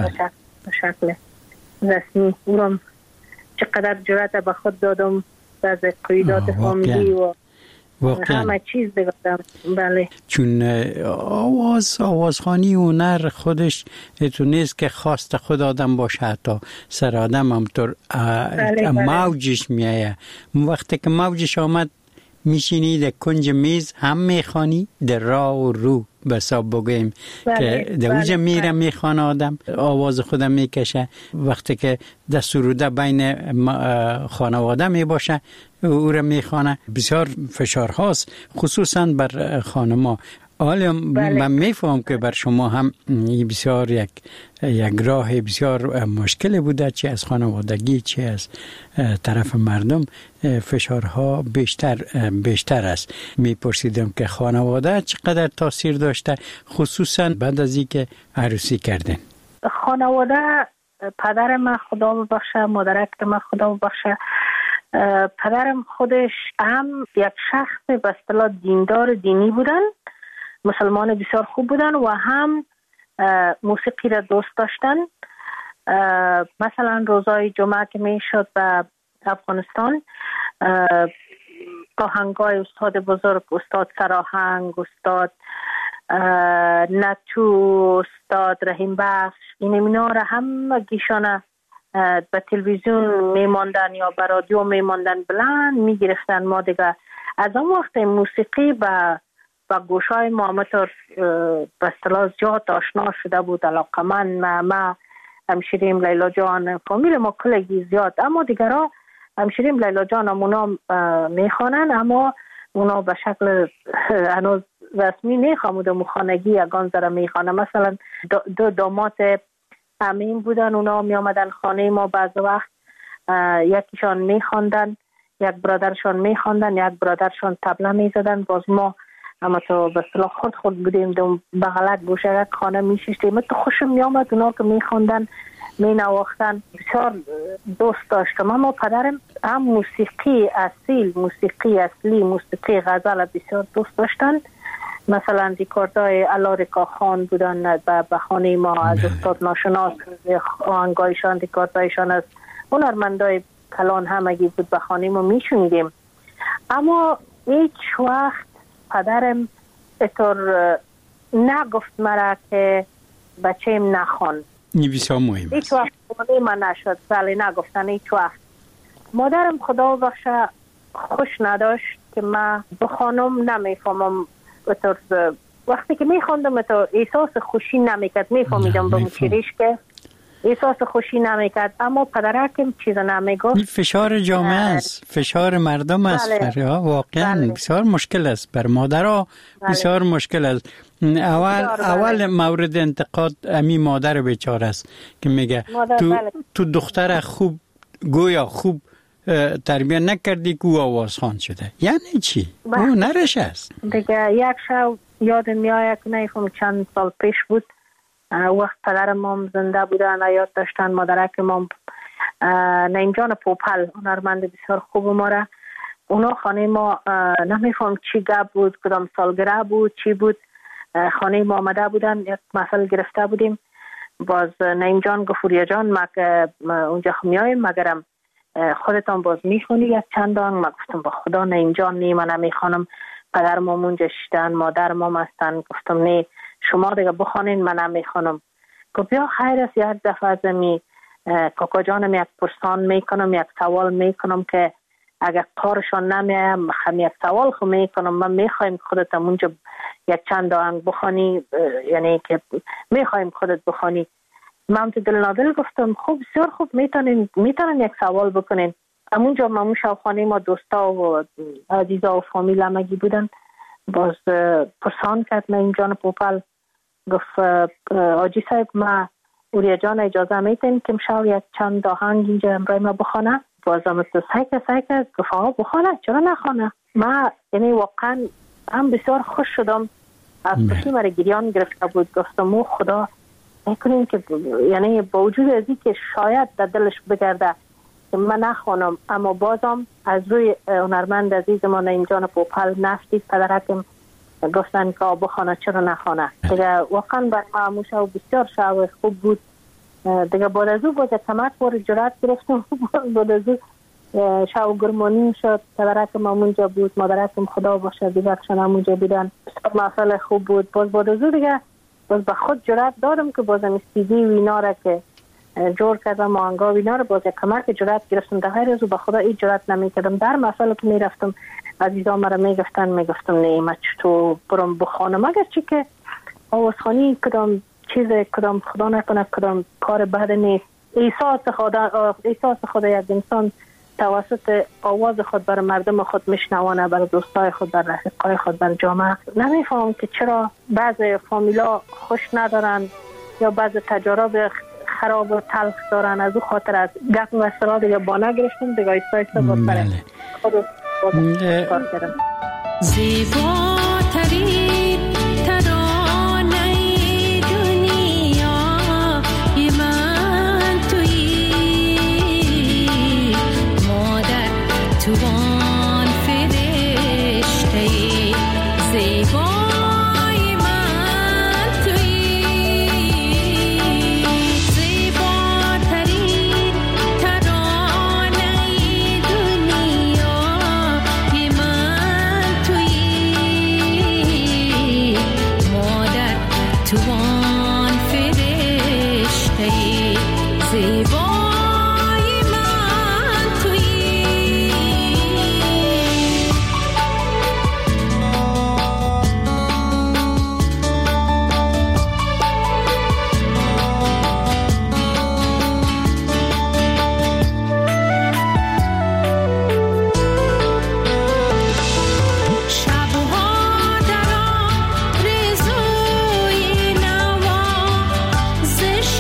به شکل رسمی. اونم چقدر جرأت به خود دادم از قیادات فامیلی و واقعا. همه چیز دیگه. بله، چون آواز آوازخوانی هنر خودش تو نیست که خواست خود آدم باشه، حتی سر آدم همطور بله موجش میایه. وقتی که موجش آمد میشینی در کنج میز هم میخوانی، در راه و رو به حساب بگویم که در اوجه میره میخوانه آدم، آواز خودم میکشه. وقتی که در سروده بین خانواده میباشه او را میخوانه. بسیار فشار هاست خصوصا بر خانما. حالا من میفهم که بر شما هم بسیار یک یک راه بسیار مشکل بوده، چه از خانوادگی چه از طرف مردم فشارها بیشتر بیشتر است. میپرسیدم که خانواده چقدر تاثیر داشته خصوصا بعد از اینکه عروسی کردین؟ خانواده، پدر من خدا ببخشه، مادرک من خدا ببخشه، پدرم خودش هم یک شخص به اصطلاح دیندار دینی بودن، مسلمان بسیار خوب بودن و هم موسیقی را دوست داشتن. مثلا روزای جمعه که می شد به افغانستان، آهنگای استاد بزرگ، استاد سراهنگ، استاد نتو، استاد رحیم بخش، این اینا را هم گیشانه به تلویزیون می ماندن یا به رادیو می ماندن، بلند می گرفتن. ما دیگه از اون وقت موسیقی به و گوشای ما همطور به اصطلاح زیاد آشنا شده بود. علاقه من ما, ما همشیریم لیلا جان، فامیل ما کلگی زیاد، اما دیگر ها همشیریم لیلا جان هم اونا میخوانن، اما اونا به شکل هنوز رسمی میخوامود مخانگی یگان ذره میخوانن. مثلا دو داماد امین بودن، اونا میامدن خانه ما بعض وقت، یکیشان میخواندن، یک برادرشان میخواندن، یک برادرشان طبله میزدن. باز ما اما تو به اصطلاح خود خود بودیم دوم بغلک گوشه یک خانه میشیشتیم. تو خوشم میامد اونا که میخوندن مینواختن، بسیار دوست داشتم. اما پدرم هم موسیقی اصیل، موسیقی اصلی، موسیقی غزل بسیار دوست داشتن. مثلا ریکاردای علارکا خان بودن به خانه ما، از استاد ناشناس آهنگایشان، ریکاردایشان از هنرمندای کلان همگی بود، به خانه ما میشوندیم. اما هیچ وقت پدرم اتور نگفت مرا که بچه‌م نخوان. این بسیار مهمه. هیچ وقت خونه من نشد، ولی نگفتن هیچ وقت. مادرم خدا بخشه خوش نداشت که من بخوانم، نمیفهمم. اتور وقتی که میخواندم اتور احساس خوشی نمیکرد، میفهمیدم به مچریش که احساس خوشی نمیکرد. اما پدرکم چیز نمیگفت. این فشار جامعه است، فشار مردم است. بله. واقعا بله. بسیار مشکل است بر مادرها، بله. بسیار مشکل است. اول بله. اول مورد انتقاد امی مادر بیچاره است که میگه تو بله. تو دختر خوب گویا خوب تربیت نکردی که او آوازخوان شده. یعنی چی؟ بله. او نرش است دیگه. یک شب یاد میآید که نمیفهم چند سال پیش بود، وقت پدرم هم زنده بودن، حیات داشتن. مادرکم هم نینجان پوپل، هنرمند بسیار خوب ما را، اونا خانه ما نمیفهم چی گپ بود، کدام سالگرد بود، چی بود، خانه ما آمده بودن، یک محفل گرفته بودیم. باز نینجان گفت فوریا جان ما که اونجا میایم مگرم خودتان باز میخونی یک چند آهنگ. من گفتم با خدا نه اینجا نه، من نمیخوانم، پدر ما اونجا شدن، مادر ما هستن. گفتم نه شما دیگه بخوانین، من نمیخوانم. گفت بیا خیر است، یک دفعه از می کاکا جانم یک پرسان میکنم، یک سوال میکنم که اگر کارشان نمیایم هم یک سوال خو میکنم. من میخوایم خودت اونجا یک چند آهنگ بخوانی، یعنی که میخوایم خودت بخوانی. من تو دل نادل گفتم خوب، بسیار خوب، میتونین میتونن یک سوال بکنین. همونجا مامو شاوخانه ما دوستا و عزیزا و فامیل همگی بودن. باز پرسان کرد من این جان پوپل، گفت آجی صاحب ما اوریا جان اجازه میتین که مشاو یک چند آهنگ اینجا امرای ما بخونه؟ باز هم تو سایکه سایکه گفت آقا بخونه، چرا نخونه؟ ما یعنی واقعا هم بسیار خوش شدم. از پشی مرا گریان گرفته بود. گفتم او خدا میکنیم که یعنی با وجود ازی که شاید در دلش بگرده که من نخوانم، اما بازم از روی هنرمند عزیز ما نعیم جان پوپل نفتید پدرکم گفتن که بخوانه، چرا نخوانه؟ دیگه واقعا بر ما شو بسیار شو خوب بود. دیگه بعد از او باز کمک بار جرات گرفتم. بعد از او شو گرمانی شد، پدرکم همونجا بود، مادرکم خدا باشه دیگرشان همونجا بودن. مسئله خوب بود. باز بعد از او دیگه باز به خود جرات دادم که بازم استیدی و اینا را که جور کردم، آهنگا و اینا را باز کمک جرات گرفتم. در غیر از او به خدا این جرات نمیکردم. در مسئله که میرفتم عزیزا مرا میگفتن، میگفتم نه من چطور برم بخوانم، اگر چی که آوازخوانی کدام چیز کدام خدا نکنه کدام کار بد نیست. احساس خدا احساس خدا یک انسان توسط آواز خود بر مردم خود میشنوانه، بر دوستای خود، بر رفیقای خود، بر جامعه. نمیفهم که چرا بعضی فامیلا خوش ندارن یا بعضی تجارب خراب و تلخ دارن. از او خاطر از گپ و اصطلاح دیگه با نگرفتم دیگه ایستا ایستا با سره خود کار کردم. زیباترین ترانه دنیا ای من تویی، مادر تو آن فرشته زیبای من تویی. زیباترین ترانه دنیا ای من تویی، مادر تو آن فرشته زیبای من تویی. شبها در آرزوی نوا زش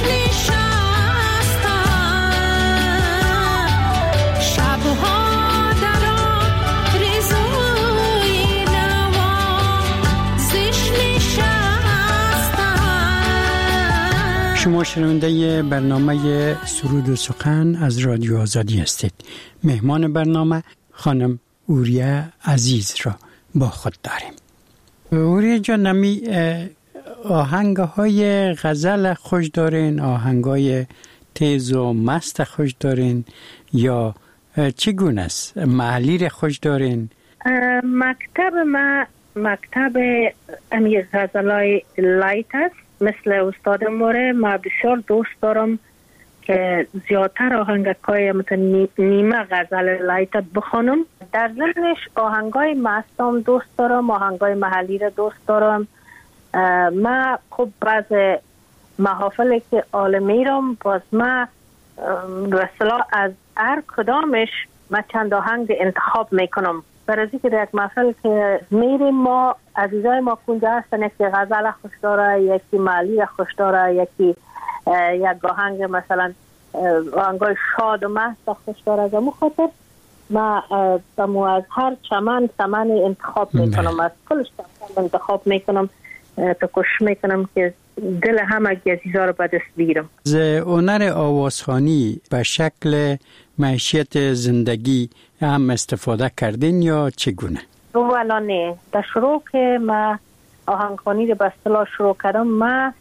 نشستم. شبها در آرزوی نوا زش نشستم. شما شنونده برنامه سرود و سخن از رادیو آزادی هستید. مهمان برنامه خانم اوریا عزیز را با خود داریم. اوریا جان، نمی آهنگ های غزل خوش دارین، آهنگ های تیز و مست خوش دارین یا چگونه است؟ محلی را خوش دارین؟ مکتب ما مکتب امی غزلای لایت است. مثل استاد موره ما بسیار دوست دارم که زیادتر آهنگای مثل نیمه غزل لایت بخونم. در ضمنش آهنگای مستم دوست دارم، آهنگای محلی را دوست دارم. ما خب بعض محافلی که عالمی رم باز ما رسلا از هر کدامش ما چند آهنگ انتخاب میکنم. برای که در یک محفل که میریم ما عزیزای ما کنجا هستن، یکی غزل خوش داره، یکی محلی خوش داره، یکی یک آهنگ مثلا آهنگای شاد و مست خوش داره. از همون خاطر ما از هر چمن چمن انتخاب میکنم، از کلش چمن انتخاب میکنم تا کوشش میکنم که دل همه عزیزا رو به دست بگیرم. از هنر آوازخوانی به شکل معیشت زندگی هم استفاده کردین یا چگونه؟ اولا نه، در شروع که ما آهنگخوانی رو به اصطلاح شروع کردم، ما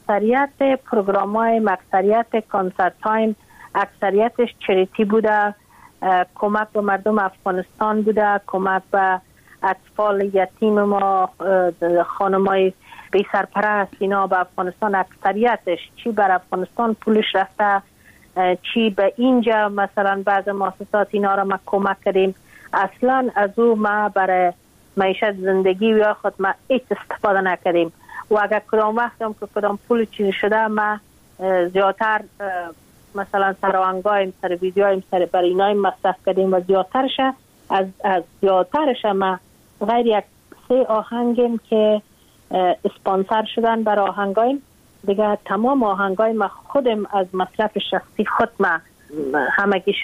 اکثریت پروگرام های اکثریت کنسرت های اکثریتش چریتی بوده کمک به مردم افغانستان بوده، کمک به اطفال یتیم ما، خانمای بی سرپرست، اینا به افغانستان اکثریتش چی بر افغانستان پولش رفته، چی به اینجا مثلا بعض مؤسسات اینا را ما کمک کردیم. اصلا از او ما برای معیشت زندگی یا خود ما هیچ استفاده نکردیم و اگر کدام وقت هم که کدام پول چیزی شده ما زیادتر مثلا سر آهنگایم، سر ویدیوهایم، سر برای اینای مصرف کردیم و زیادترش از از زیادترش ما غیر یک سه آهنگیم که اسپانسر شدن برای آهنگایم دیگه. تمام آهنگای ما خودم از مصرف شخصی خود ما همگیش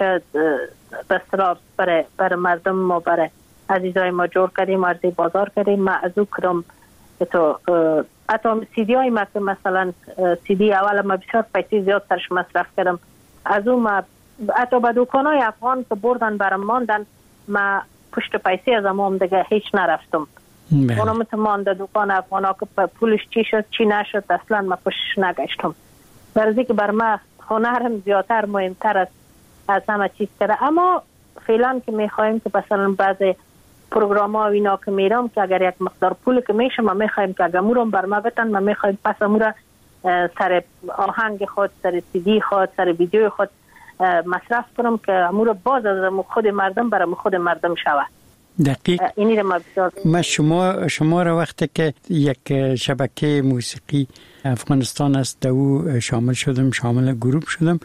بسراب برای برای مردم ما، برای عزیزای ما جور کردیم، عرضه بازار کردیم. ما از او کدام تو حتی سیدی های ما که مثلا سیدی اول ما بسیار پیسی زیاد ترش مصرف کردم، از او ما حتی به دوکان های افغان که بردن برام ماندن، ما پشت پیسی از امام دیگه هیچ نرفتم. اونم تو مانده دوکان افغان ها که پولش چی شد چی نشد اصلا ما پشتش نگشتم. برای که بر ما هنرم زیادتر مهمتر است از همه چیز کرده. اما فعلا که میخوایم که مثلا بعضی پروگرام ها و اینا که میرم که اگر یک مقدار پول که میشه ما میخوایم که اگر مورم بر ما بتن، ما میخوایم پس امورا سر آهنگ خود، سر سیدی خود، سر ویدیو خود مصرف کنم که امورا باز از خود مردم برای خود مردم شود. دقیق. اینی رو ما بسیار ما شما شما را وقتی که یک شبکه موسیقی افغانستان است در او شامل شدم، شامل گروه شدم،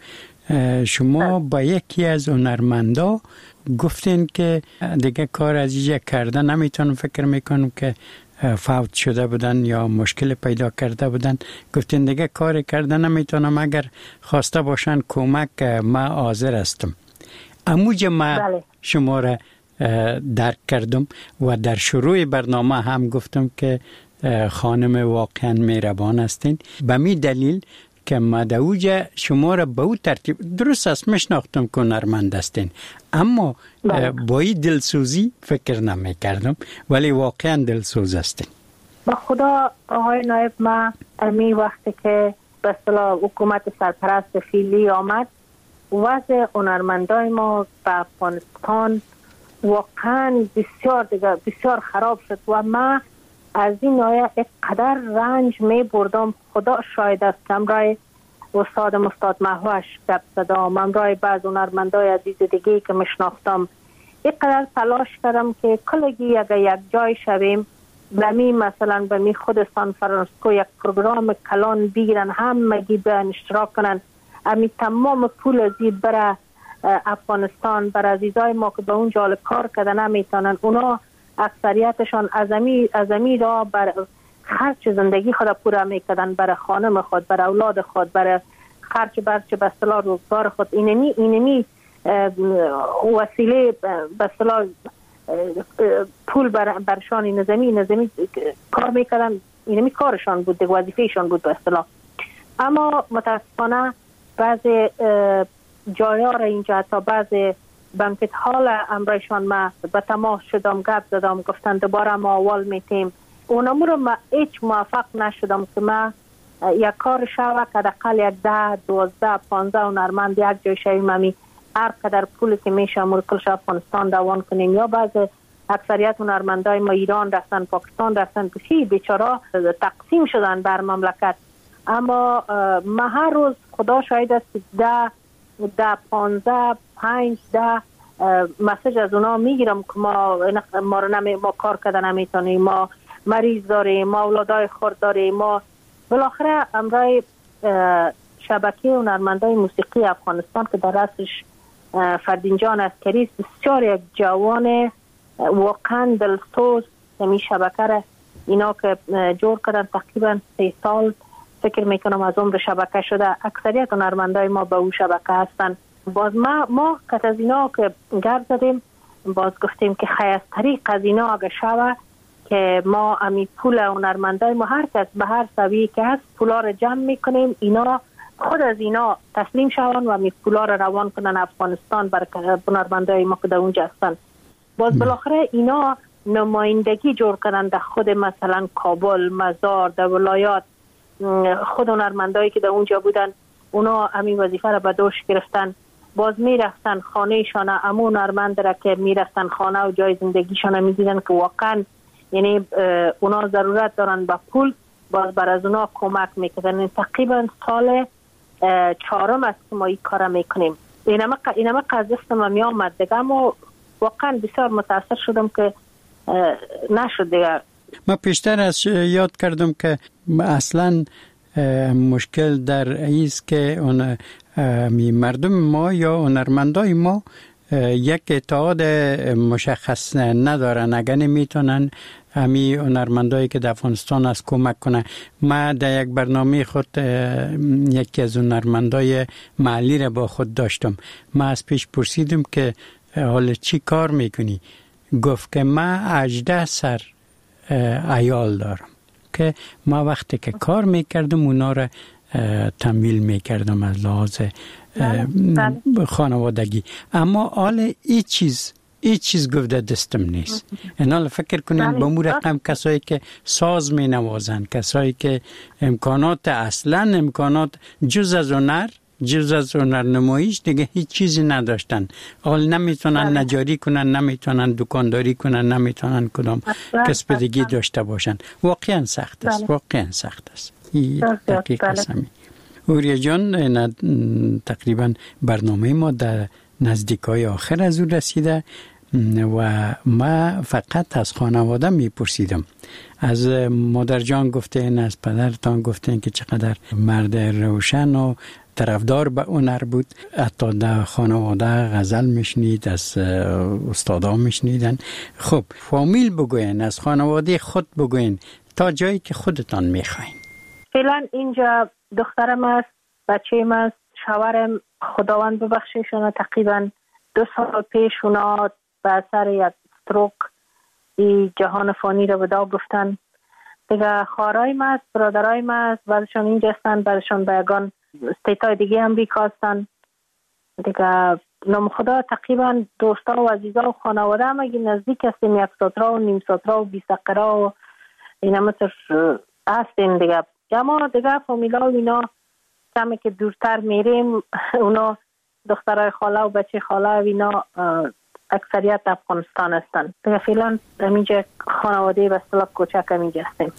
شما با یکی از هنرمندا گفتین که دیگه کار از اینجا کرده نمیتونم، فکر میکنم که فوت شده بودن یا مشکل پیدا کرده بودن، گفتین دیگه کار کرده نمیتونم، اگر خواسته باشن کمک ما حاضر هستم. اموجه ما بله. شما را درک کردم و در شروع برنامه هم گفتم که خانم واقعا مهربان هستین، به می دلیل که ما در اوجه شما را به او ترتیب درست است میشناختم که هنرمند هستین، اما با این دلسوزی فکر نمی کردم، ولی واقعا دلسوز هستین. با خدا آقای نایب، ما امی وقتی که به اصطلاح حکومت سرپرست فعلی آمد، وضع هنرمندای ما به افغانستان واقعا بسیار دیگه بسیار خراب شد و ما از این آیه اقدر رنج می بردم. خدا شاید است که امرای استاد مستاد محوش گپ زدم، امرای بعض هنرمندای عزیز دیگه که مشناختم، اقدر تلاش کردم که کلگی اگر یک جای شویم بمی مثلا بمی خود سان فرانسیسکو یک پروگرام کلان بگیرن، همگی به اشتراک کنن، امی تمام پول ازی برای افغانستان، برای عزیزای ما که به اونجا کار کردن نمیتونن، اونا اکثریتشان ازمی ازمی را بر خرچ زندگی خود پورا میکردن، برای خانم خود، برای اولاد خود، برای خرچ برچ به اصطلاح روزگار خود. اینمی اینمی وسیله به اصطلاح پول بر برشان نظامی نظامی کار میکردن، اینمی کارشان بود، وظیفهشان بود به اصطلاح. اما متاسفانه بعض جایا را اینجا تا بعض بانکت حال امرایشان ما به تماس شدم، گپ زدم، گفتن دوباره ما اول میتیم. اونمو رو ما هیچ موفق نشدم که ما یک کار شوه که دقل یک ده دوازده پانزده هنرمند یک جای شویم، همی هر قدر پولی که میشه مرکلش افغانستان دوان کنیم. یا بعض اکثریت هنرمندای ما ایران رفتن، پاکستان رفتن، بسی بیچارا تقسیم شدن بر مملکت. اما ما هر روز خدا شاید است ده ده پانزده پنج ده مسیج از اونا میگیرم که ما ما, نمی ما کار کردن نمیتونیم، ما مریض داریم، ما اولادای خورد داریم. ما بالاخره امرای شبکه هنرمندای موسیقی افغانستان که در رأسش فردین جان عسکری است، بسیار یک جوان واقعا دلسوز. همین شبکه را اینا که جور کردن تقریبا سه سال فکر میکنم از عمر شبکه شده. اکثریت هنرمندای ما به اون شبکه هستن. باز ما ما کت از اینا که گرد زدیم، باز گفتیم که خیست طریق از اینا اگه شوه که ما امی پول هنرمندای ما هر کس به هر سویه که هست پولا رو جمع میکنیم، اینا خود از اینا تسلیم شون و امی پولا رو روان کنن افغانستان بر هنرمندای ما که در اونجا هستن. باز بالاخره اینا نمایندگی جور کردن در خود مثلا کابل، مزار، در ولایات. خود هنرمندایی که در اونجا بودن اونا همین وظیفه را به دوش گرفتن باز میرفتن خانهشان، امون هنرمند را که میرفتن خانه و جای زندگیشان میدیدن که واقعا یعنی اونا ضرورت دارن به پول، باز بر از اونا کمک میکردن. تقریبا سال چهارم است که ما این کار میکنیم. اینما اینما قضیه ما می آمد دیگه، اما واقعا بسیار متاثر شدم که نشد دیگه. ما پیشتر از یاد کردم که اصلا مشکل در ایست که اون مردم ما یا هنرمندای ما یک اتحاد مشخص ندارن. اگر نمیتونن همی هنرمندایی که در افغانستان از کمک کنن. ما در یک برنامه خود یکی از هنرمندای محلی را با خود داشتم. ما از پیش پرسیدم که حالا چی کار میکنی؟ گفت که ما هجده سر عیال دارم که ما وقتی که کار میکردم اونا را تمویل میکردم از لحاظ خانوادگی. اما حال ای چیز ای چیز گفته دستم نیست. اینا فکر کنین با مو رقم کسایی که ساز می نوازن، کسایی که امکانات اصلا امکانات جز از هنر جز از هنر نمایش دیگه هیچ چیزی نداشتن. حال نمیتونن نجاری کنن، نمیتونن دکانداری کنن، نمیتونن کدام کسب دیگه داشته باشن. واقعا سخت است، واقعا سخت است. این دقیق است. اوریا جان، تقریبا برنامه ما در نزدیکای آخر از او رسیده و ما فقط از خانواده میپرسیدم. از مادر جان گفتین، از پدرتان گفتین که چقدر مرد روشن و طرفدار به هنر بود. حتی در خانواده غزل میشنید، از استادا میشنیدن. خب فامیل بگوین، از خانواده خود بگوین تا جایی که خودتان میخواین. فعلا اینجا دخترم است، بچه‌م است، شوهرم خداوند ببخشیشون تقریبا دو سال پیش اونا به اثر یک استروک این جهان فانی رو ودا گفتن. دیگه خواهرای است، برادرای است، بعدشون اینجا هستن، بعدشون به یگان استیتای دیگه امریکا هستن. دیگه نام خدا تقریبا دوستا و عزیزا و خانواده هم اگه نزدیک هستیم، یک ساترا و نیم ساترا و بیسقرا و این همه تر هستیم دیگه. اما دیگه فامیلا و اینا کمی که دورتر میریم، اونا دخترای خاله و بچه خاله و اینا اکثریت افغانستان هستن. دیگه فعلا همینجا خانواده به اصطلاح کوچک همینجا هستیم.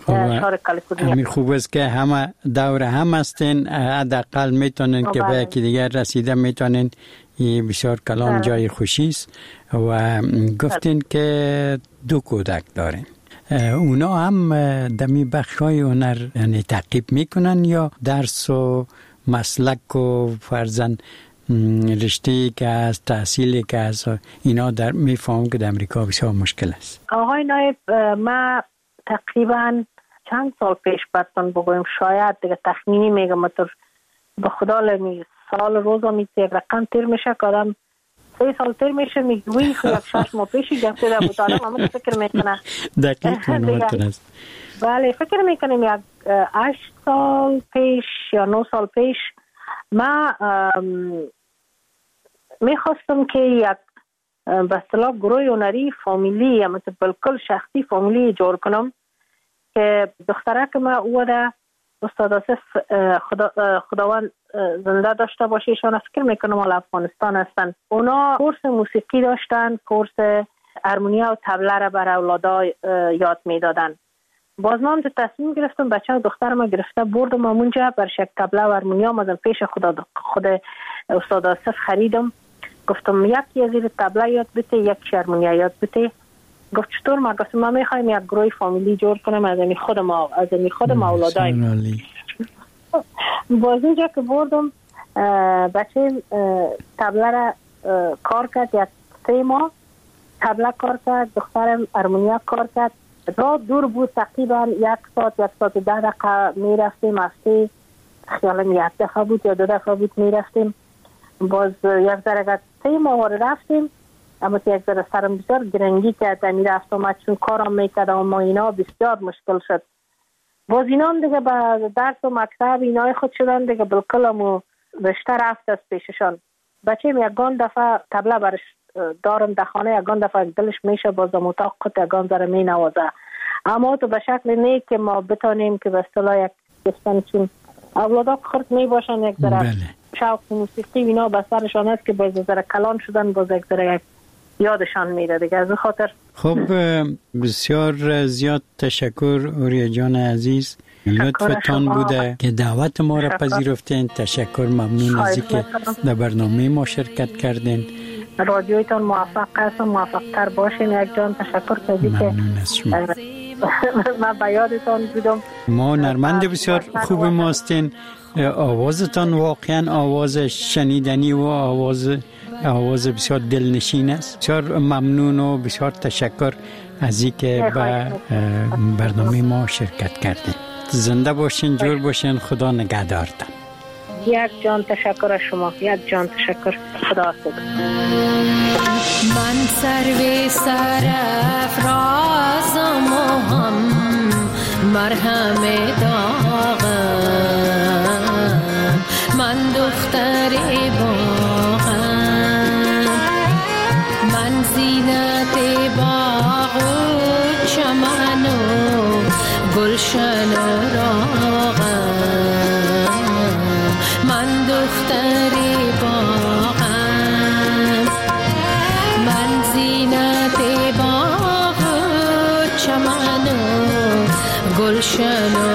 همین خوب است که همه دور هم هستین، حداقل میتونین که به یکی دیگر رسیده میتونین. این بسیار کلام جای خوشی است. و گفتین که دو کودک دارین، اونا هم دمی بخشای هنر یعنی تعقیب میکنن یا درس و مسلک و فرزن رشته‌ای که از تحصیلی که از اینا در میفهم که در امریکا بسیار مشکل است؟ آقای نایب، ما تقریبا چند سال پیش براتون بگویم، شاید دیگه تخمینی میگم، تو به خدا لمی سال روزا میشه یک رقم تیر میشه که آدم سه سال تیر میشه میگویی که یک شش ماه پیشی گفته در بود، آدم همه فکر میکنه دقیق منواتر است. بله فکر میکنیم یک هشت سال پیش یا نه سال پیش ما میخواستم که یک به اصطلاح گروه هنری فامیلی یا مثل بالکل شخصی فامیلی جور کنم که دختره که ما او ده استاد آصف خدا خداوند زنده داشته باشه، ایشان فکر میکنم حالا افغانستان هستن. اونا کورس موسیقی داشتن، کورس هارمونیا و طبله را بر اولادا یاد میدادن. باز ما هم تصمیم گرفتم، بچه و دختر ما گرفته بردم اونجا بر شک طبله و هارمونیا ما پیش خدا خود استاد آصف خریدم. گفتم یکی از این طبله یاد بده، یک هارمونیا یاد بده. گفت چطور؟ ما گفتم ما میخوایم یک گروه فامیلی جور کنم از این خود ما از این خود ما اولادایم. باز اینجا که بردم بچه طبله را کار کرد، یک سه ماه طبله کار کرد، دخترم هارمونیا کار کرد. راه دور بود، تقریبا یک ساعت یک ساعت ده دقیقه میرفتیم، هفته خیالم یک دفعه بود یا دو دفعه بود میرفتیم. باز یک ذره سه ماه رفتیم، اما یک ذره سرم بسیار گرنگی کرد، میرفتم چون کارم میکردم اما اینا بسیار مشکل شد. باز اینا هم دیگه به درس و مکتب اینای خود شدن دیگه، بالکل همو رشته رفت از پیششان. بچه هم یکان دفعه طبله برش دارم در خانه، یکان دفعه دلش میشه باز در اتاق خود یکان ذره می نوازه. اما تو به شکل نه که ما بتانیم که به اصطلاح یک کسانی چون اولادا خرد می باشن یک ذره شوق موسیقی اینا به سرشان است که باز ذره کلان شدن، باز یک ذره یادشان میره دیگه. از خاطر خب بسیار زیاد تشکر اوریا جان عزیز، لطفتان بوده که دعوت ما را پذیرفتین. تشکر، ممنون از اینکه در برنامه ما شرکت کردین. رادیویتان موفق است، موفق تر باشین. یک جان تشکر کردی که من به یادتان بودم. ما نرمند بسیار خوب ماستین. آوازتان واقعا آواز شنیدنی و آواز آواز بسیار دلنشین است. بسیار ممنون و بسیار تشکر از اینکه به برنامه ما شرکت کردین. زنده باشین، جور باشین، خدا نگهدارتان. یک جان تشکر از شما، یک جان تشکر. خدا حافظ. من سر سر افرازم و هم مرهم داغم، من دختر باغم، من زینت باغ و چمن و گلشن و راغم، من دختر باغم، من زینت باغ و چمن و گلشن و